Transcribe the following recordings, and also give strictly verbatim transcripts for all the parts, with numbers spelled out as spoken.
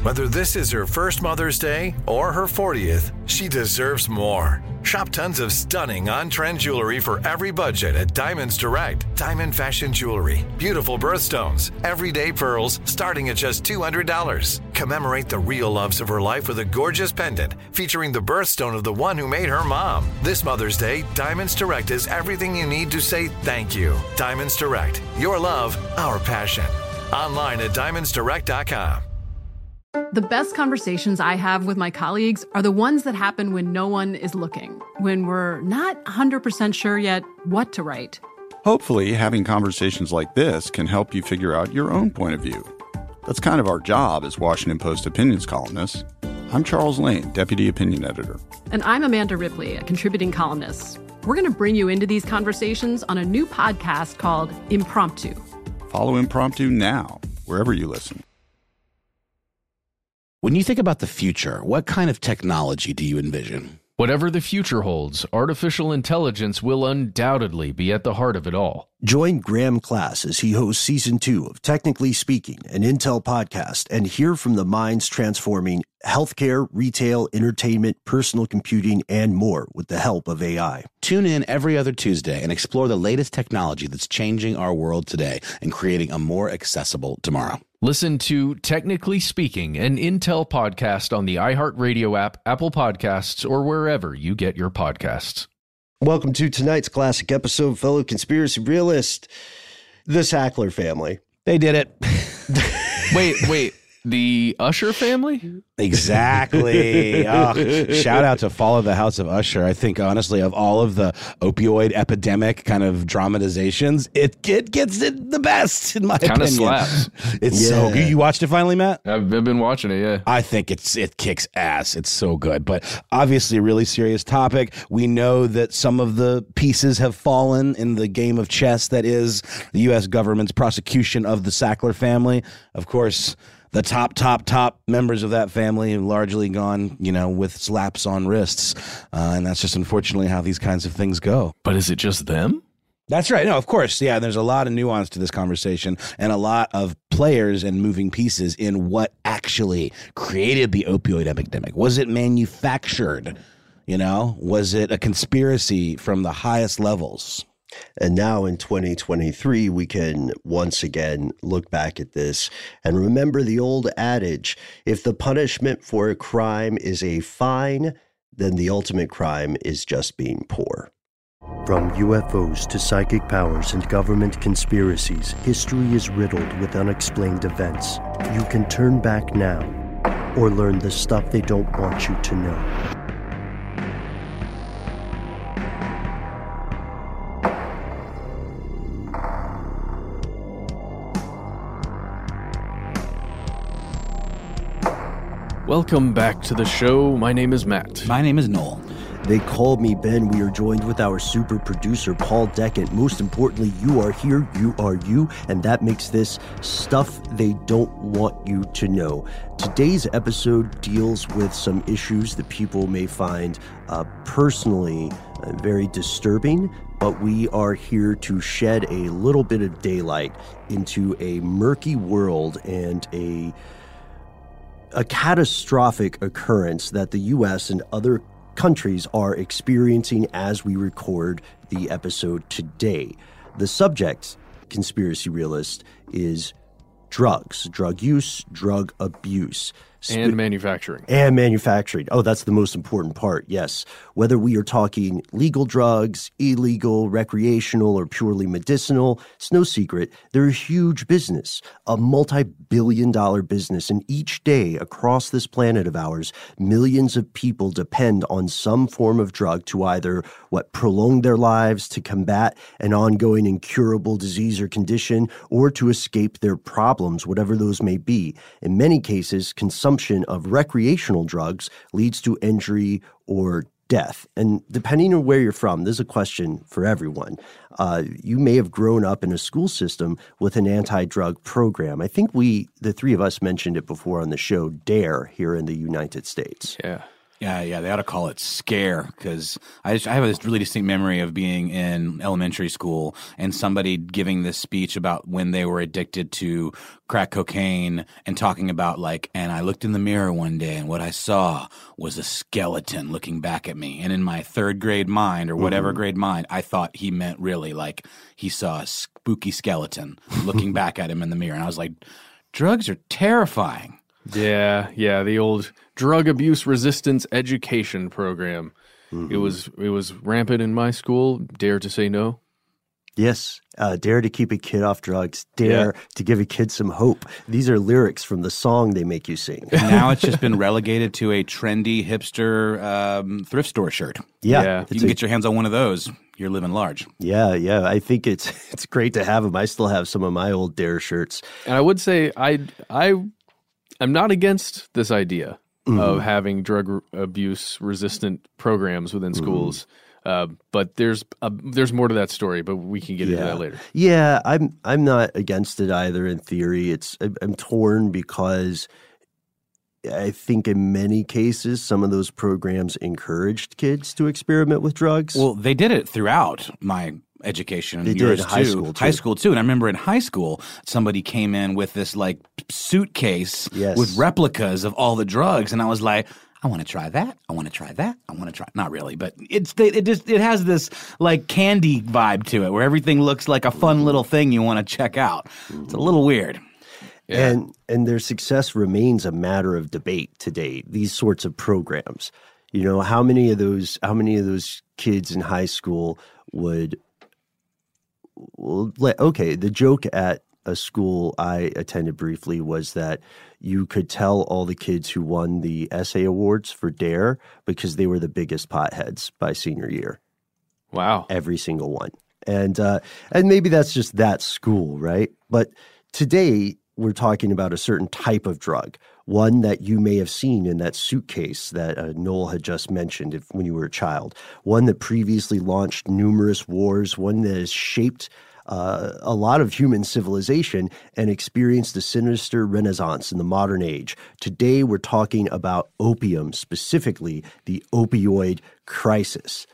Whether this is her first Mother's Day or her fortieth, she deserves more. Shop tons of stunning on-trend jewelry for every budget at Diamonds Direct. Diamond fashion jewelry, beautiful birthstones, everyday pearls starting at just two hundred dollars. Commemorate the real loves of her life with a gorgeous pendant featuring the birthstone of the one who made her mom. This Mother's Day, Diamonds Direct is everything you need to say thank you. Diamonds Direct, your love, our passion. Online at diamonds direct dot com. The best conversations I have with my colleagues are the ones that happen when no one is looking, when we're not one hundred percent sure yet what to write. Hopefully, having conversations like this can help you figure out your own point of view. That's kind of our job as Washington Post opinions columnists. I'm Charles Lane, Deputy Opinion Editor. And I'm Amanda Ripley, a contributing columnist. We're going to bring you into these conversations on a new podcast called Impromptu. Follow Impromptu now, wherever you listen. When you think about the future, what kind of technology do you envision? Whatever the future holds, artificial intelligence will undoubtedly be at the heart of it all. Join Graham Class as he hosts Season two of Technically Speaking, an Intel podcast, and hear from the minds transforming healthcare, retail, entertainment, personal computing, and more with the help of A I. Tune in every other Tuesday and explore the latest technology that's changing our world today and creating a more accessible tomorrow. Listen to Technically Speaking, an Intel podcast on the iHeartRadio app, Apple Podcasts, or wherever you get your podcasts. Welcome to tonight's classic episode, fellow conspiracy realist, the Sackler family. They did it. Wait, wait. The Usher family? Exactly. Oh, shout out to Fall of the House of Usher. I think, honestly, of all of the opioid epidemic kind of dramatizations, it, it gets it the best, in my Kinda opinion. slaps. It's Yeah. so good. You watched it finally, Matt? I've I've been watching it, yeah. I think it's it kicks ass. It's so good. But obviously a really serious topic. We know that some of the pieces have fallen in the game of chess that is the U S government's prosecution of the Sackler family. Of course, the top, top, top members of that family have largely gone, you know, with slaps on wrists. Uh, and that's just unfortunately how these kinds of things go. But is it just them? That's right. No, of course. Yeah, there's a lot of nuance to this conversation and a lot of players and moving pieces in what actually created the opioid epidemic. Was it manufactured? You know, was it a conspiracy from the highest levels? And now in twenty twenty-three, we can once again look back at this and remember the old adage, if the punishment for a crime is a fine, then the ultimate crime is just being poor. From U F Os to psychic powers and government conspiracies, history is riddled with unexplained events. You can turn back now or learn the stuff they don't want you to know. Welcome back to the show. My name is Matt. My name is Noel. They called me Ben. We are joined with our super producer, Paul Deckett. Most importantly, you are here, you are you, and that makes this stuff they don't want you to know. Today's episode deals with some issues that people may find uh, personally uh, very disturbing, but we are here to shed a little bit of daylight into a murky world and a a catastrophic occurrence that the U S and other countries are experiencing as we record the episode today. The subject, conspiracy realist, is drugs, drug use, drug abuse. And manufacturing. And manufacturing. Oh, that's the most important part, yes. Whether we are talking legal drugs, illegal, recreational, or purely medicinal, it's no secret. They're a huge business, a multi-billion dollar business. And each day across this planet of ours, millions of people depend on some form of drug to either, what, prolong their lives, to combat an ongoing incurable disease or condition, or to escape their problems, whatever those may be. In many cases, consumption of recreational drugs leads to injury or death. And depending on where you're from, there's a question for everyone. Uh, you may have grown up in a school system with an anti-drug program. I think we, the three of us, mentioned it before on the show, DARE, here in the United States. Yeah. Yeah, yeah, they ought to call it scare, because I, just, I have this really distinct memory of being in elementary school and somebody giving this speech about when they were addicted to crack cocaine and talking about like, and I looked in the mirror one day and what I saw was a skeleton looking back at me. And in my third grade mind or whatever mm-hmm. grade mind, I thought he meant really like he saw a spooky skeleton looking back at him in the mirror. And I was like, drugs are terrifying. Yeah, yeah, the old drug abuse resistance education program. Mm-hmm. It was it was rampant in my school. Dare to say no? Yes, uh, dare to keep a kid off drugs. Dare yeah. to give a kid some hope. These are lyrics from the song they make you sing. And now it's just been relegated to a trendy hipster um, thrift store shirt. Yeah, yeah. If you can a, get your hands on one of those, you're living large. Yeah, yeah. I think it's it's great to have them. I still have some of my old Dare shirts. And I would say I I. I'm not against this idea mm-hmm. of having drug re- abuse resistant programs within schools, mm-hmm. uh, but there's a, there's more to that story. But we can get yeah. into that later. Yeah, I'm I'm not against it either. In theory, it's I'm torn because I think in many cases some of those programs encouraged kids to experiment with drugs. Well, they did it throughout my education. They yours did high too. school too. High school too. And I remember in high school, somebody came in with this like suitcase yes. with replicas of all the drugs, and I was like, I want to try that. I want to try that. I want to try. Not really, but it's it just it has this like candy vibe to it, where everything looks like a fun little thing you want to check out. It's a little weird. Yeah. And and their success remains a matter of debate today. These sorts of programs, you know, how many of those how many of those kids in high school would Well, okay, the joke at a school I attended briefly was that you could tell all the kids who won the essay awards for Dare because they were the biggest potheads by senior year. Wow. Every single one. And uh, and maybe that's just that school, right? But today we're talking about a certain type of drug, one that you may have seen in that suitcase that uh, Noel had just mentioned if, when you were a child, one that previously launched numerous wars, one that has shaped uh, a lot of human civilization and experienced a sinister renaissance in the modern age. Today, we're talking about opium, specifically the opioid crisis.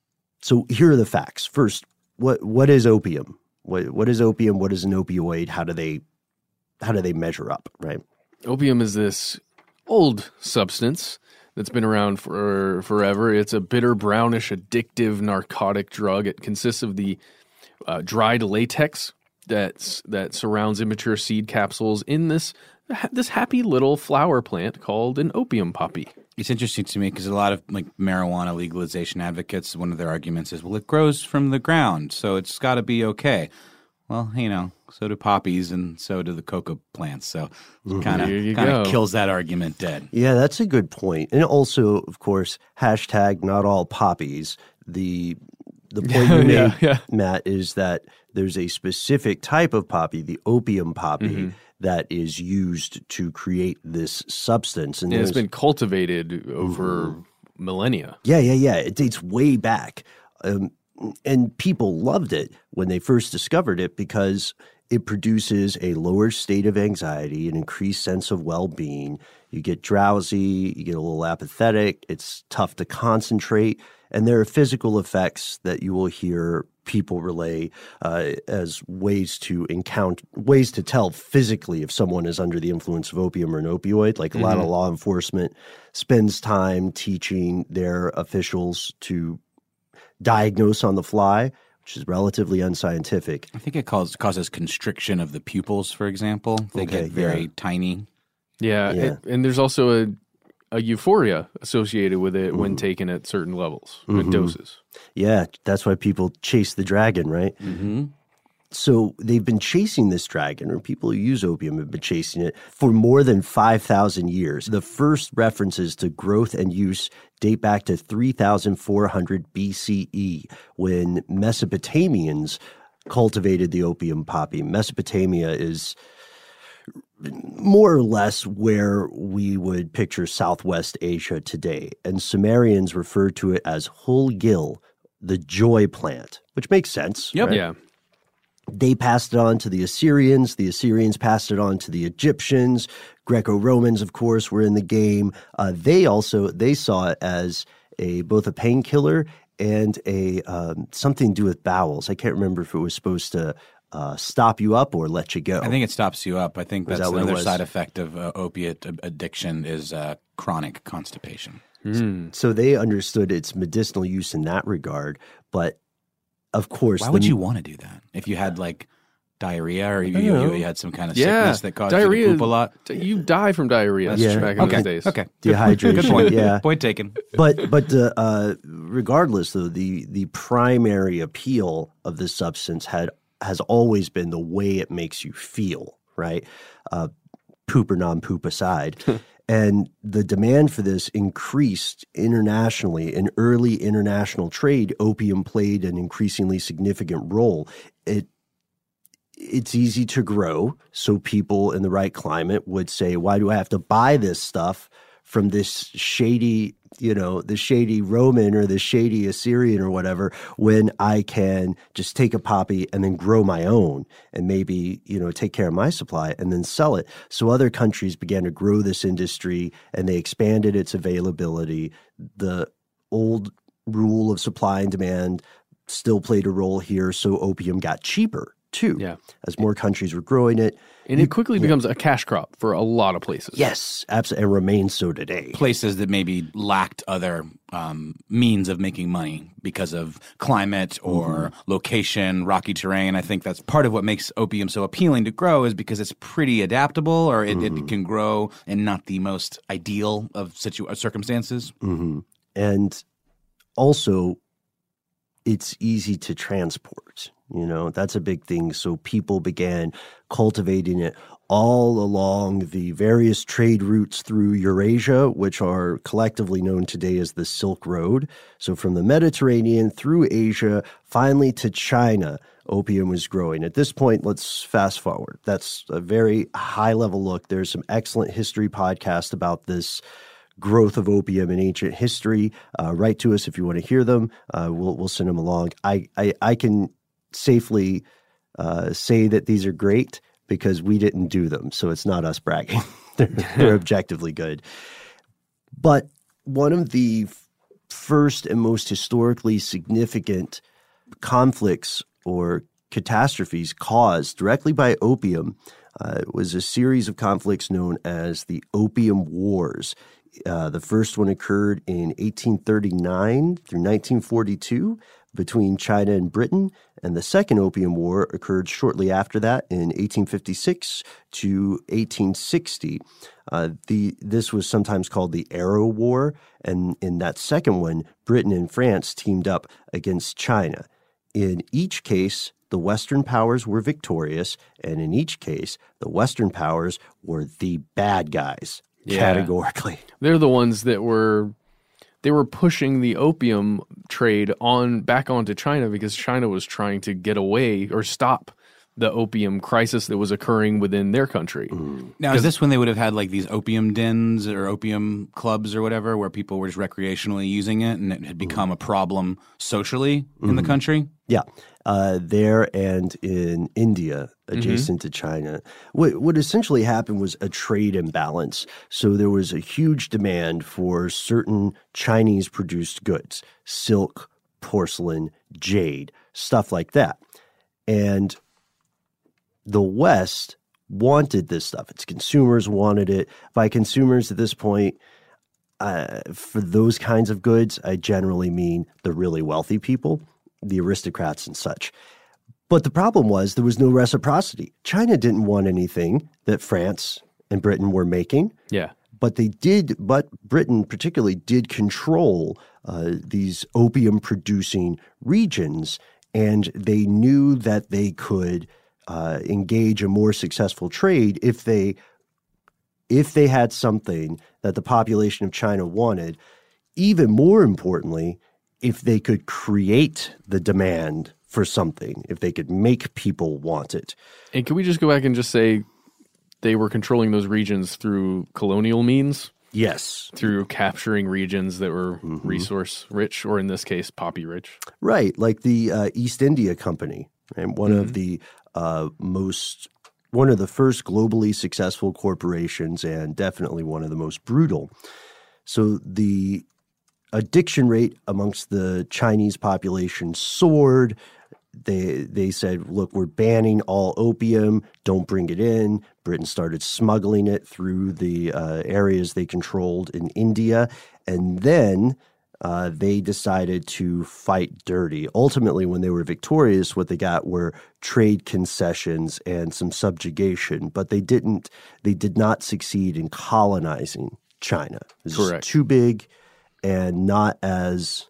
So here are the facts. First, what what is opium? What what is opium? What is an opioid? How do they how do they measure up, right? Opium is this old substance that's been around for forever. It's a bitter, brownish, addictive narcotic drug. It consists of the uh, dried latex that's, that surrounds immature seed capsules in this this happy little flower plant called an opium poppy. It's interesting to me because a lot of like marijuana legalization advocates, one of their arguments is, well, it grows from the ground, so it's got to be okay. Well, you know, so do poppies and so do the cocoa plants. So it kind of kind of kills that argument dead. Yeah, that's a good point. And also, of course, hashtag not all poppies. The the point you made, yeah, yeah. Matt, is that there's a specific type of poppy, the opium poppy, mm-hmm. that is used to create this substance. And yeah, it's been cultivated over mm-hmm. millennia. Yeah, yeah, yeah. It dates way back. Um, And people loved it when they first discovered it because it produces a lower state of anxiety, an increased sense of well-being. You get drowsy, you get a little apathetic, it's tough to concentrate, and there are physical effects that you will hear people relay uh, as ways to encounter, ways to tell physically if someone is under the influence of opium or an opioid. Like a mm-hmm. lot of law enforcement spends time teaching their officials to diagnose on the fly, which is relatively unscientific. I think it causes, causes constriction of the pupils, for example. They okay, get very yeah. tiny. Yeah, yeah. It, and there's also a, a euphoria associated with it mm-hmm. when taken at certain levels, mm-hmm. and doses. Yeah, that's why people chase the dragon, right? Mm-hmm. So they've been chasing this dragon, or people who use opium have been chasing it for more than five thousand years. The first references to growth and use date back to three thousand four hundred B C E, when Mesopotamians cultivated the opium poppy. Mesopotamia is more or less where we would picture Southwest Asia today, and Sumerians referred to it as Hul Gil, the joy plant, which makes sense. Yep. Right? Yeah. They passed it on to the Assyrians. The Assyrians passed it on to the Egyptians. Greco-Romans, of course, were in the game. Uh, they also they saw it as a both a painkiller and a um, something to do with bowels. I can't remember if it was supposed to uh, stop you up or let you go. I think it stops you up. I think Was that's that what it another was? side effect of uh, opiate addiction is uh, chronic constipation. Mm. So they understood its medicinal use in that regard. But of course, Why would the- you want to do that if you had like diarrhea or you, I you, don't know. you had some kind of Yeah, sickness that caused diarrhea. you to poop a lot? You die from diarrhea Yeah. back in Okay, those days. okay. Dehydration, Good point. yeah. Point taken. But but uh, uh, regardless, though, the the primary appeal of this substance had has always been the way it makes you feel, right? Uh, poop or non-poop aside. And the demand for this increased internationally. In early international trade, opium played an increasingly significant role. It It's easy to grow, so people in the right climate would say, why do I have to buy this stuff from this shady, you know, the shady Roman or the shady Assyrian or whatever, when I can just take a poppy and then grow my own and maybe, you know, take care of my supply and then sell it. So other countries began to grow this industry and they expanded its availability. The old rule of supply and demand still played a role here, so opium got cheaper too, Yeah. as more countries were growing it. And it quickly becomes a cash crop for a lot of places. Yes, absolutely, and remains so today. Places that maybe lacked other um, means of making money because of climate or location, rocky terrain. I think that's part of what makes opium so appealing to grow is because it's pretty adaptable, or it, it can grow in not the most ideal of situ- circumstances. Mm-hmm. And also, it's easy to transport. You know, that's a big thing. So people began cultivating it all along the various trade routes through Eurasia, which are collectively known today as the Silk Road. So from the Mediterranean through Asia, finally to China, opium was growing. At this point, let's fast forward. That's a very high-level look. There's some excellent history podcasts about this growth of opium in ancient history. Uh, write to us if you want to hear them. Uh, we'll we'll send them along. I I, I can safely uh, say that these are great because we didn't do them, so it's not us bragging. they're, they're objectively good. But one of the f- first and most historically significant conflicts or catastrophes caused directly by opium uh, was a series of conflicts known as the Opium Wars. Uh, the first one occurred in eighteen thirty-nine through nineteen forty-two between China and Britain, and the Second Opium War occurred shortly after that in eighteen fifty-six to eighteen sixty. Uh, the this was sometimes called the Arrow War, and in that second one, Britain and France teamed up against China. In each case, the Western powers were victorious, and in each case, the Western powers were the bad guys. Yeah. Categorically. They're the ones that were they were pushing the opium trade on back onto China because China was trying to get away or stop the opium crisis that was occurring within their country. Now, is this when they would have had like these opium dens or opium clubs or whatever where people were just recreationally using it and it had become a problem socially in the country? Yeah, uh, there and in India, adjacent to China. What, what essentially happened was a trade imbalance. So there was a huge demand for certain Chinese-produced goods, silk, porcelain, jade, stuff like that. And the West wanted this stuff. Its consumers wanted it. By consumers at this point, uh, for those kinds of goods, I generally mean the really wealthy people, the aristocrats and such. But the problem was there was no reciprocity. China didn't want anything that France and Britain were making. Yeah. But they did, but Britain particularly did control uh, these opium-producing regions, and they knew that they could uh, engage a more successful trade if they if they had something that the population of China wanted. Even more importantly, if they could create the demand for something, if they could make people want it. And can we just go back and just say they were controlling those regions through colonial means? Yes. Through capturing regions that were mm-hmm. resource rich, or in this case, poppy rich. Right, like the uh, East India Company. And one mm-hmm. of the uh, most one of the first globally successful corporations and definitely one of the most brutal. So the addiction rate amongst the Chinese population soared. They they said, look, we're banning all opium. Don't bring it in. Britain started smuggling it through the uh, areas they controlled in India. And then uh, they decided to fight dirty. Ultimately, when they were victorious, what they got were trade concessions and some subjugation. But they didn't. They did not succeed in colonizing China. It was Correct. too big and not as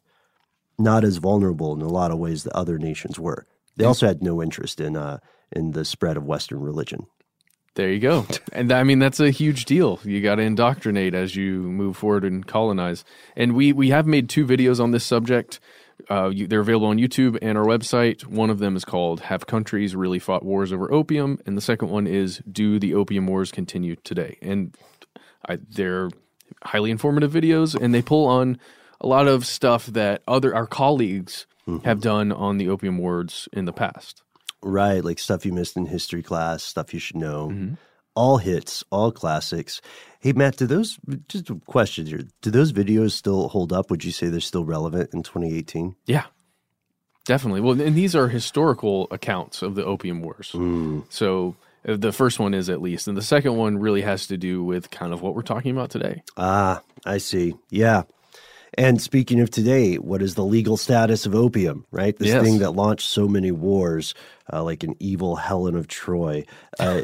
not as vulnerable in a lot of ways that other nations were. They also had no interest in uh, in the spread of Western religion. There you go. And I mean, that's a huge deal. You got to indoctrinate as you move forward and colonize. And we, we have made two videos on this subject. Uh, you, they're available on YouTube and our website. One of them is called Have Countries Really Fought Wars Over Opium? And the second one is Do the Opium Wars Continue Today? And I, they're highly informative videos, and they pull on a lot of stuff that other our colleagues mm-hmm. have done on the opium wars in the past. Right, like stuff you missed in history class, stuff you should know. Mm-hmm. All hits, all classics. Hey, Matt, do those, just a question here, do those videos still hold up? Would you say they're still relevant in twenty eighteen? Yeah, definitely. Well, and these are historical accounts of the opium wars. Mm. So uh, the first one is at least, and the second one really has to do with kind of what we're talking about today. Ah, I see. Yeah. And speaking of today, what is the legal status of opium, right? This Yes. thing that launched so many wars, uh, like an evil Helen of Troy. Uh,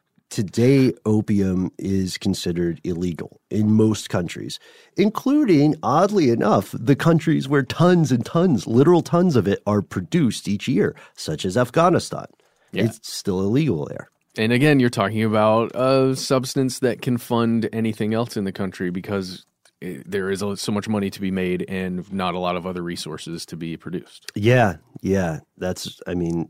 today, opium is considered illegal in most countries, including, oddly enough, the countries where tons and tons, literal tons of it are produced each year, such as Afghanistan. Yeah. It's still illegal there. And again, you're talking about a substance that can fund anything else in the country because it, there is so much money to be made and not a lot of other resources to be produced. Yeah, yeah. That's, I mean,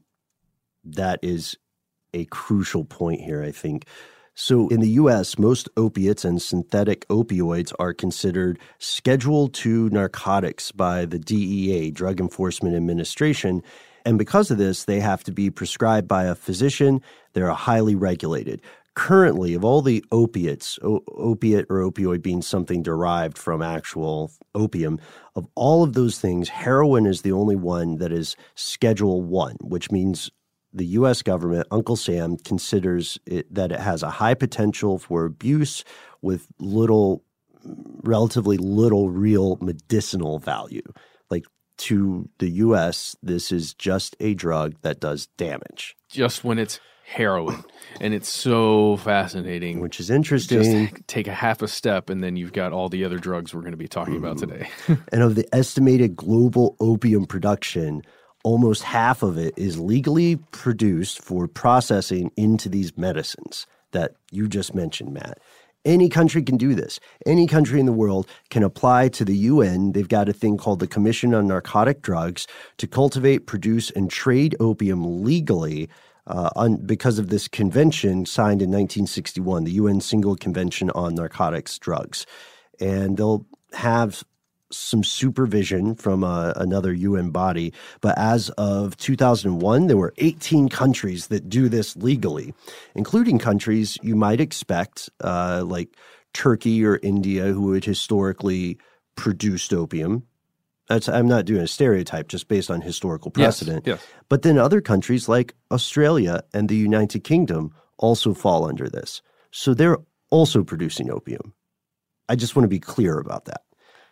that is a crucial point here, I think. So in the U S, most opiates and synthetic opioids are considered Schedule two narcotics by the D E A, Drug Enforcement Administration. And because of this, they have to be prescribed by a physician. They're highly regulated. Currently, of all the opiates, o- opiate or opioid being something derived from actual opium, of all of those things, heroin is the only one that is Schedule one, which means the U S government, Uncle Sam, considers it, that it has a high potential for abuse with little, relatively little real medicinal value. Like, to the U S, this is just a drug that does damage. Just when it's heroin. And it's so fascinating. Which is interesting. Just take a half a step, and then you've got all the other drugs we're going to be talking about today. And of the estimated global opium production, almost half of it is legally produced for processing into these medicines that you just mentioned, Matt. Any country can do this. Any country in the world can apply to the U N. They've got a thing called the Commission on Narcotic Drugs to cultivate, produce, and trade opium legally uh, on, because of this convention signed in nineteen sixty-one, the U N Single Convention on Narcotics Drugs. And they'll have some supervision from uh, another U N body. But as of two thousand one, there were eighteen countries that do this legally, including countries you might expect, uh, like Turkey or India, who had historically produced opium. That's, I'm not doing a stereotype, just based on historical precedent. Yes, yes. But then other countries like Australia and the United Kingdom also fall under this. So they're also producing opium. I just want to be clear about that.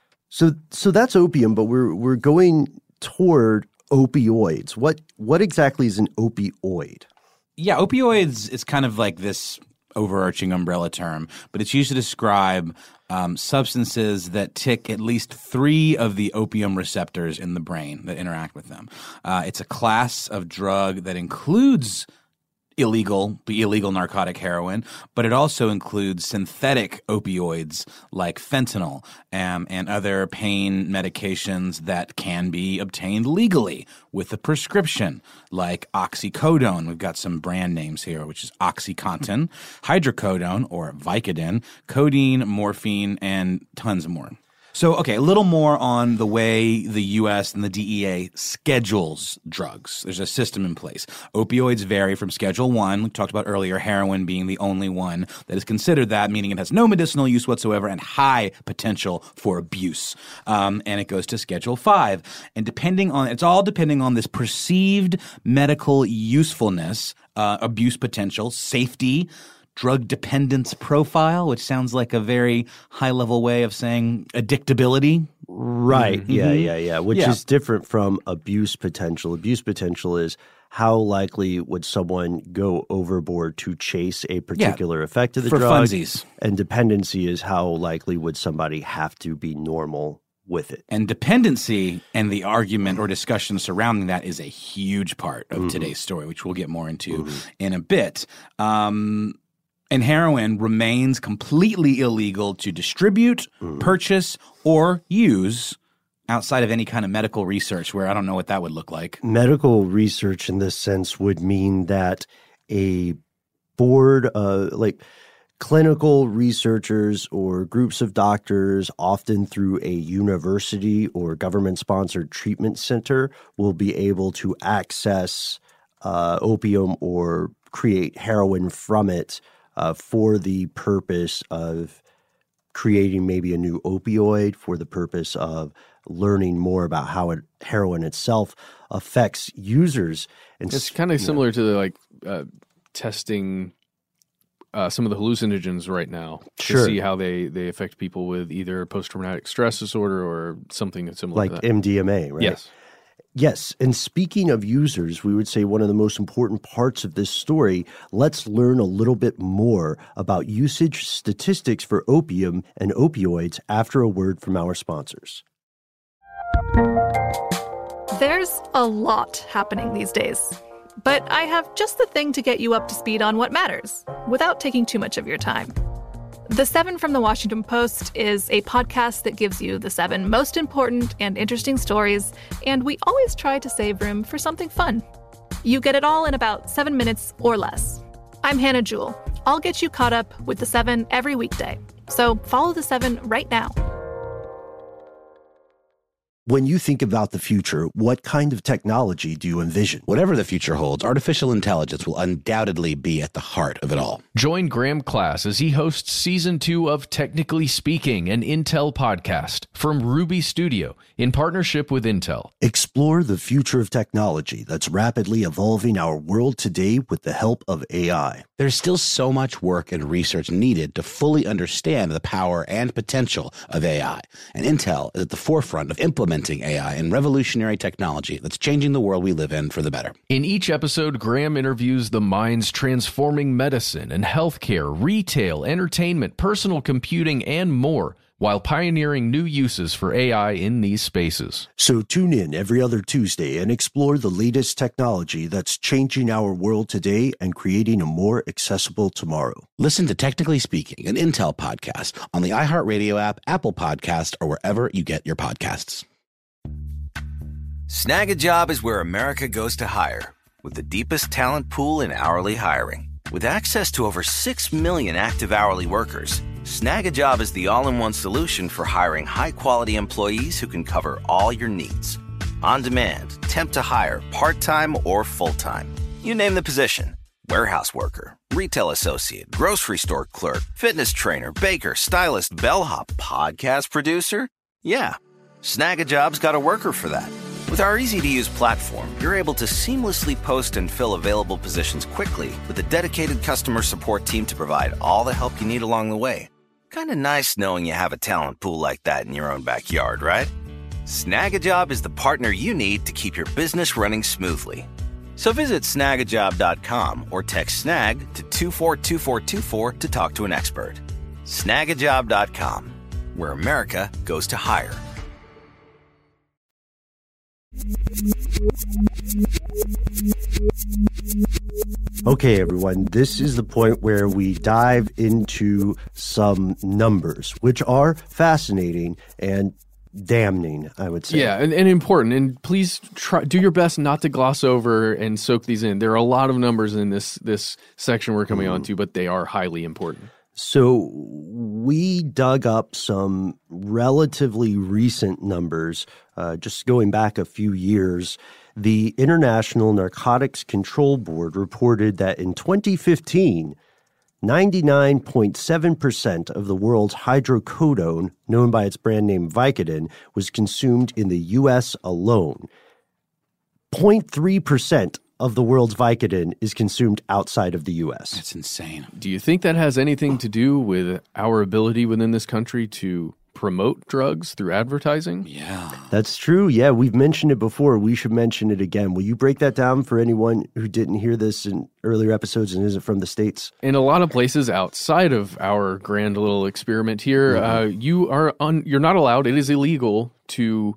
So so that's opium, but we're we're going toward opioids. What what exactly is an opioid? Yeah, opioids is kind of like this overarching umbrella term, but it's used to describe um, substances that tick at least three of the opium receptors in the brain that interact with them. Uh, it's a class of drug that includes illegal, the illegal narcotic heroin, but it also includes synthetic opioids like fentanyl um, and other pain medications that can be obtained legally with a prescription, like oxycodone. We've got some brand names here, which is OxyContin, hydrocodone or Vicodin, codeine, morphine, and tons more. So, okay, a little more on the way the U S and the D E A schedules drugs. There's a system in place. Opioids vary from Schedule one, we talked about earlier, heroin being the only one that is considered that, meaning it has no medicinal use whatsoever and high potential for abuse. Um, and it goes to Schedule five. And depending on, it's all depending on this perceived medical usefulness, uh, abuse potential, safety, drug dependence profile, which sounds like a very high-level way of saying addictability. Right. Mm-hmm. Yeah, yeah, yeah. Which Yeah. is different from abuse potential. Abuse potential is how likely would someone go overboard to chase a particular effect of the for drug. funsies. And dependency is how likely would somebody have to be normal with it. And dependency and the argument or discussion surrounding that is a huge part of Mm-hmm. today's story, which we'll get more into in a bit. Um And heroin remains completely illegal to distribute, Mm. purchase, or use outside of any kind of medical research where I don't know what that would look like. Medical research in this sense would mean that a board, uh, like clinical researchers or groups of doctors, often through a university or government-sponsored treatment center, will be able to access uh, opium or create heroin from it uh, for the purpose of creating maybe a new opioid, for the purpose of learning more about how it, heroin itself affects users. And It's kind of similar to the like uh, testing uh, some of the hallucinogens right now to Sure. see how they, they affect people with either post-traumatic stress disorder or something similar like to that. M D M A, right? Yes. Yes. And speaking of users, we would say one of the most important parts of this story, let's learn a little bit more about usage statistics for opium and opioids after a word from our sponsors. There's a lot happening these days, but I have just the thing to get you up to speed on what matters without taking too much of your time. The Seven from the Washington Post is a podcast that gives you the seven most important and interesting stories, and we always try to save room for something fun. You get it all in about seven minutes or less. I'm Hannah Jewell. I'll get you caught up with the seven every weekday. So follow the seven right now. When you think about the future, what kind of technology do you envision? Whatever the future holds, artificial intelligence will undoubtedly be at the heart of it all. Join Graham Class as he hosts season two of Technically Speaking, an Intel podcast from Ruby Studio in partnership with Intel. Explore the future of technology that's rapidly evolving our world today with the help of A I. There's still so much work and research needed to fully understand the power and potential of A I, and Intel is at the forefront of implementing A I and revolutionary technology that's changing the world we live in for the better. In each episode, Graham interviews the minds transforming medicine and healthcare, retail, entertainment, personal computing, and more, while pioneering new uses for A I in these spaces. So tune in every other Tuesday and explore the latest technology that's changing our world today and creating a more accessible tomorrow. Listen to Technically Speaking, an Intel podcast on the iHeartRadio app, Apple Podcast, or wherever you get your podcasts. Snag a Job is where America goes to hire, with the deepest talent pool in hourly hiring. With access to over six million active hourly workers, Snag a Job is the all-in-one solution for hiring high-quality employees who can cover all your needs. On demand, temp to hire, part-time or full-time. You name the position. Warehouse worker, retail associate, grocery store clerk, fitness trainer, baker, stylist, bellhop, podcast producer. Yeah, Snag a Job's got a worker for that. With our easy-to-use platform, you're able to seamlessly post and fill available positions quickly with a dedicated customer support team to provide all the help you need along the way. Kind of nice knowing you have a talent pool like that in your own backyard, right? Snag a Job is the partner you need to keep your business running smoothly. So visit snag a job dot com or text snag to two four two four two four to talk to an expert. snag a job dot com, where America goes to hire. Okay, everyone, this is the point where we dive into some numbers, which are fascinating and damning, I would say. Yeah, and, and important. And please try do your best not to gloss over and soak these in. There are a lot of numbers in this this section we're coming Mm. on to, but they are highly important. So we dug up some relatively recent numbers, uh, just going back a few years. The International Narcotics Control Board reported that in twenty fifteen, ninety-nine point seven percent of the world's hydrocodone, known by its brand name Vicodin, was consumed in the U S alone. zero point three percent of the world's Vicodin is consumed outside of the U S. That's insane. Do you think that has anything to do with our ability within this country to promote drugs through advertising? Yeah. That's true. Yeah, we've mentioned it before. We should mention it again. Will you break that down for anyone who didn't hear this in earlier episodes and isn't from the States? In a lot of places outside of our grand little experiment here, mm-hmm. uh, you are un- you're not allowed, it is illegal to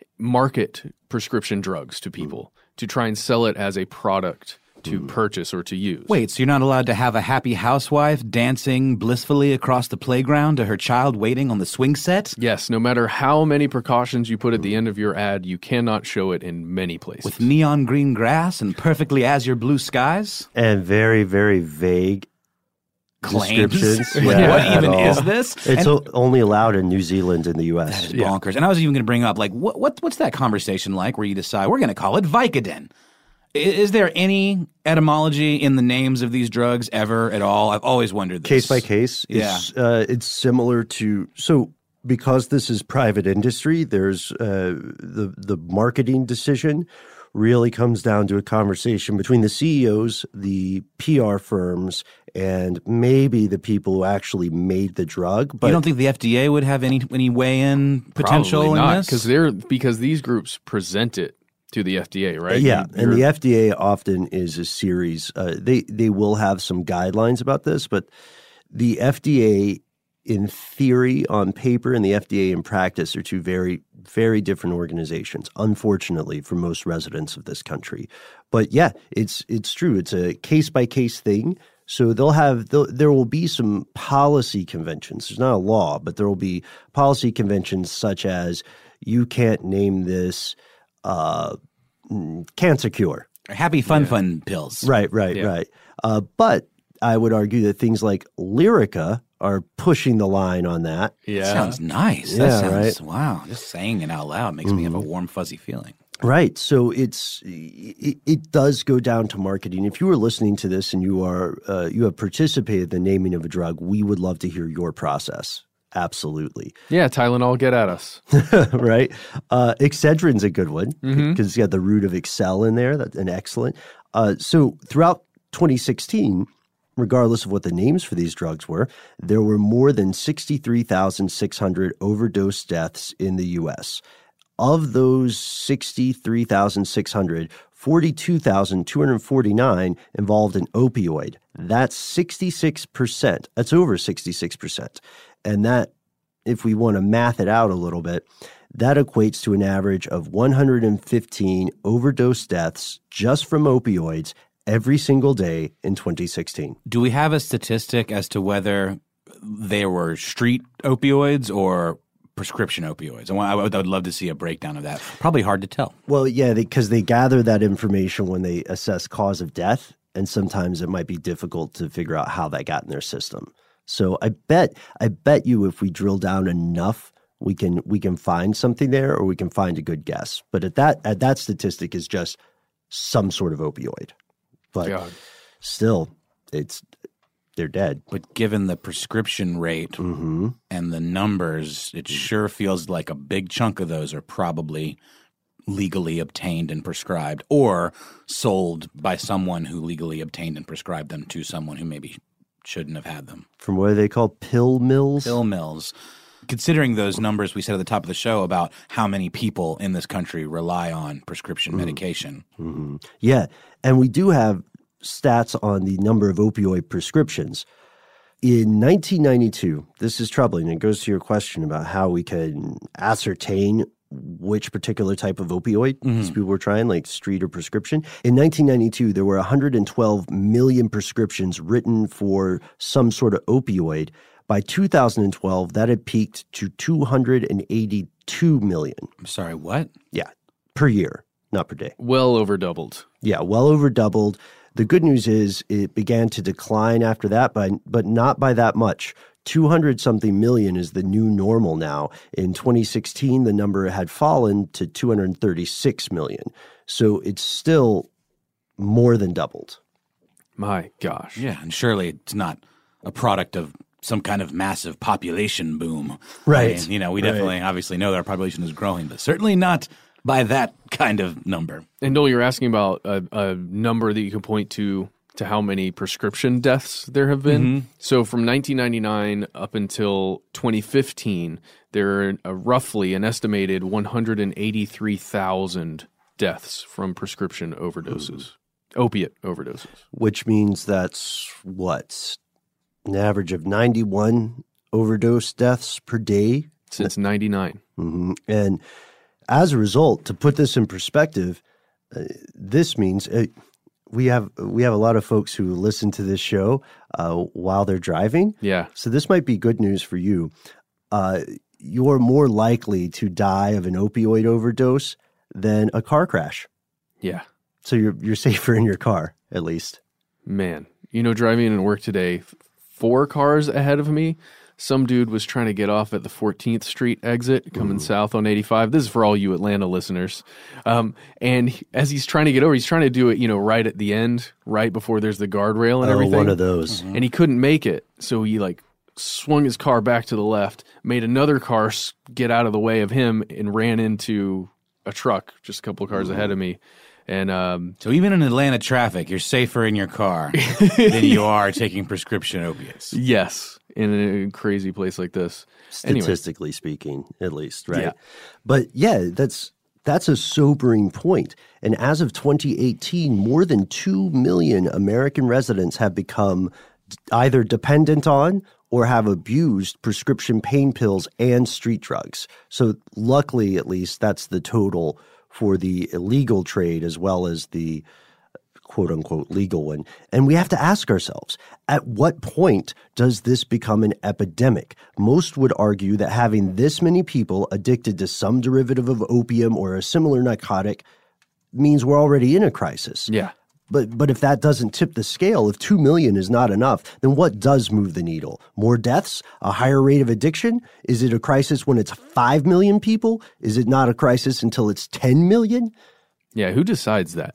market prescription drugs to people, mm-hmm. to try and sell it as a product to mm. purchase or to use. Wait, so you're not allowed to have a happy housewife dancing blissfully across the playground to her child waiting on the swing set? Yes, no matter how many precautions you put at the end of your ad, you cannot show it in many places. With neon green grass and perfectly azure blue skies? And very, very vague claims. Descriptions. Yeah, what even is this? It's and, only allowed in New Zealand and the U S. That is bonkers. Yeah. And I was even going to bring up, like, what, what what's that conversation like where you decide we're going to call it Vicodin? Is there any etymology in the names of these drugs ever at all? I've always wondered this. Case by case. Yeah. It's, uh, it's similar to – so because this is private industry, there's uh, the the marketing decision really comes down to a conversation between the C E Os, the P R firms, and maybe the people who actually made the drug. But you don't think the F D A would have any any weigh-in potential Probably in not, this? Because they're because these groups present it to the F D A, right? Yeah, You're, and the F D A often is a series. Uh, they they will have some guidelines about this, but the F D A in theory on paper and the F D A in practice are two very, very different organizations, unfortunately, for most residents of this country. But yeah, it's it's true. It's a case-by-case thing. So they'll have they'll, there will be some policy conventions. There's not a law, but there will be policy conventions such as you can't name this uh, cancer cure. Happy fun yeah. fun pills. Right, right, yeah. right. Uh, but I would argue that things like Lyrica are pushing the line on that. Yeah. That sounds nice. Yeah, that sounds, right? Wow. Just saying it out loud makes mm-hmm. me have a warm, fuzzy feeling. Right. So it's it, it does go down to marketing. If you were listening to this and you are uh, you have participated in the naming of a drug, we would love to hear your process. Absolutely. Yeah, Tylenol, get at us. Right. Uh, Excedrin's a good one because mm-hmm. it's got the root of excel in there. That's an excellent. Uh, so throughout twenty sixteen, regardless of what the names for these drugs were, there were more than sixty-three thousand six hundred overdose deaths in the U S. Of those sixty-three thousand six hundred, forty-two thousand two hundred forty-nine involved an opioid. That's sixty-six percent. That's over sixty-six percent. And that, if we want to math it out a little bit, that equates to an average of one hundred fifteen overdose deaths just from opioids every single day in twenty sixteen. Do we have a statistic as to whether they were street opioids or prescription opioids? I, want, I, would, I would love to see a breakdown of that. Probably hard to tell. Well, yeah, because they, they gather that information when they assess cause of death, and sometimes it might be difficult to figure out how that got in their system. So I bet I bet you if we drill down enough, we can we can find something there, or we can find a good guess. But at that at that statistic is just some sort of opioid. But God. Still, it's they're dead. But given the prescription rate mm-hmm. and the numbers, it sure feels like a big chunk of those are probably legally obtained and prescribed, or sold by someone who legally obtained and prescribed them to someone who maybe shouldn't have had them. From what are they called? Pill mills? Pill mills. Considering those numbers we said at the top of the show about how many people in this country rely on prescription mm-hmm. medication. Mm-hmm. Yeah. And we do have stats on the number of opioid prescriptions. In nineteen ninety-two, this is troubling. It goes to your question about how we can ascertain which particular type of opioid mm-hmm. these people were trying, like street or prescription. In nineteen ninety-two, there were one hundred twelve million prescriptions written for some sort of opioid. By two thousand twelve, that had peaked to two hundred eighty-two million. I'm sorry, what? Yeah, per year, not per day. Well over doubled. Yeah, well over doubled. The good news is it began to decline after that, but, but not by that much. two hundred something million is the new normal now. In twenty sixteen, the number had fallen to two hundred thirty-six million. So it's still more than doubled. My gosh. Yeah, and surely it's not a product of some kind of massive population boom. Right. I mean, you know, we Right. definitely obviously know that our population is growing, but certainly not by that kind of number. And Noel, you're asking about a, a number that you can point to to how many prescription deaths there have been. Mm-hmm. So from nineteen ninety-nine up until twenty fifteen, there are uh, roughly an estimated one hundred eighty-three thousand deaths from prescription overdoses, opiate overdoses. Which means that's what? An average of ninety-one overdose deaths per day? Since ninety-nine. Mm-hmm. And as a result, to put this in perspective, uh, this means uh, we have we have a lot of folks who listen to this show uh, while they're driving. Yeah. So this might be good news for you. Uh, you're more likely to die of an opioid overdose than a car crash. Yeah. So you're you're safer in your car, at least. Man, you know, driving in work today, four cars ahead of me, some dude was trying to get off at the fourteenth Street exit coming Ooh. south on eighty-five. This is for all you Atlanta listeners. Um, and he, as he's trying to get over, he's trying to do it, you know, right at the end, right before there's the guardrail and oh, everything. one of those. Mm-hmm. And he couldn't make it. So he like swung his car back to the left, made another car get out of the way of him and ran into a truck just a couple of cars mm-hmm. ahead of me. And um, so even in Atlanta traffic, you're safer in your car than you are taking prescription opiates. Yes, in a crazy place like this. Statistically anyway. speaking, at least, right? Yeah. But yeah, that's that's a sobering point. And as of twenty eighteen, more than two million American residents have become either dependent on or have abused prescription pain pills and street drugs. So luckily, at least, that's the total for the illegal trade as well as the quote-unquote legal one. And we have to ask ourselves, at what point does this become an epidemic? Most would argue that having this many people addicted to some derivative of opium or a similar narcotic means we're already in a crisis. Yeah. But but if that doesn't tip the scale, if two million is not enough, then what does move the needle? More deaths? A higher rate of addiction? Is it a crisis when it's five million people? Is it not a crisis until it's ten million? Yeah, who decides that?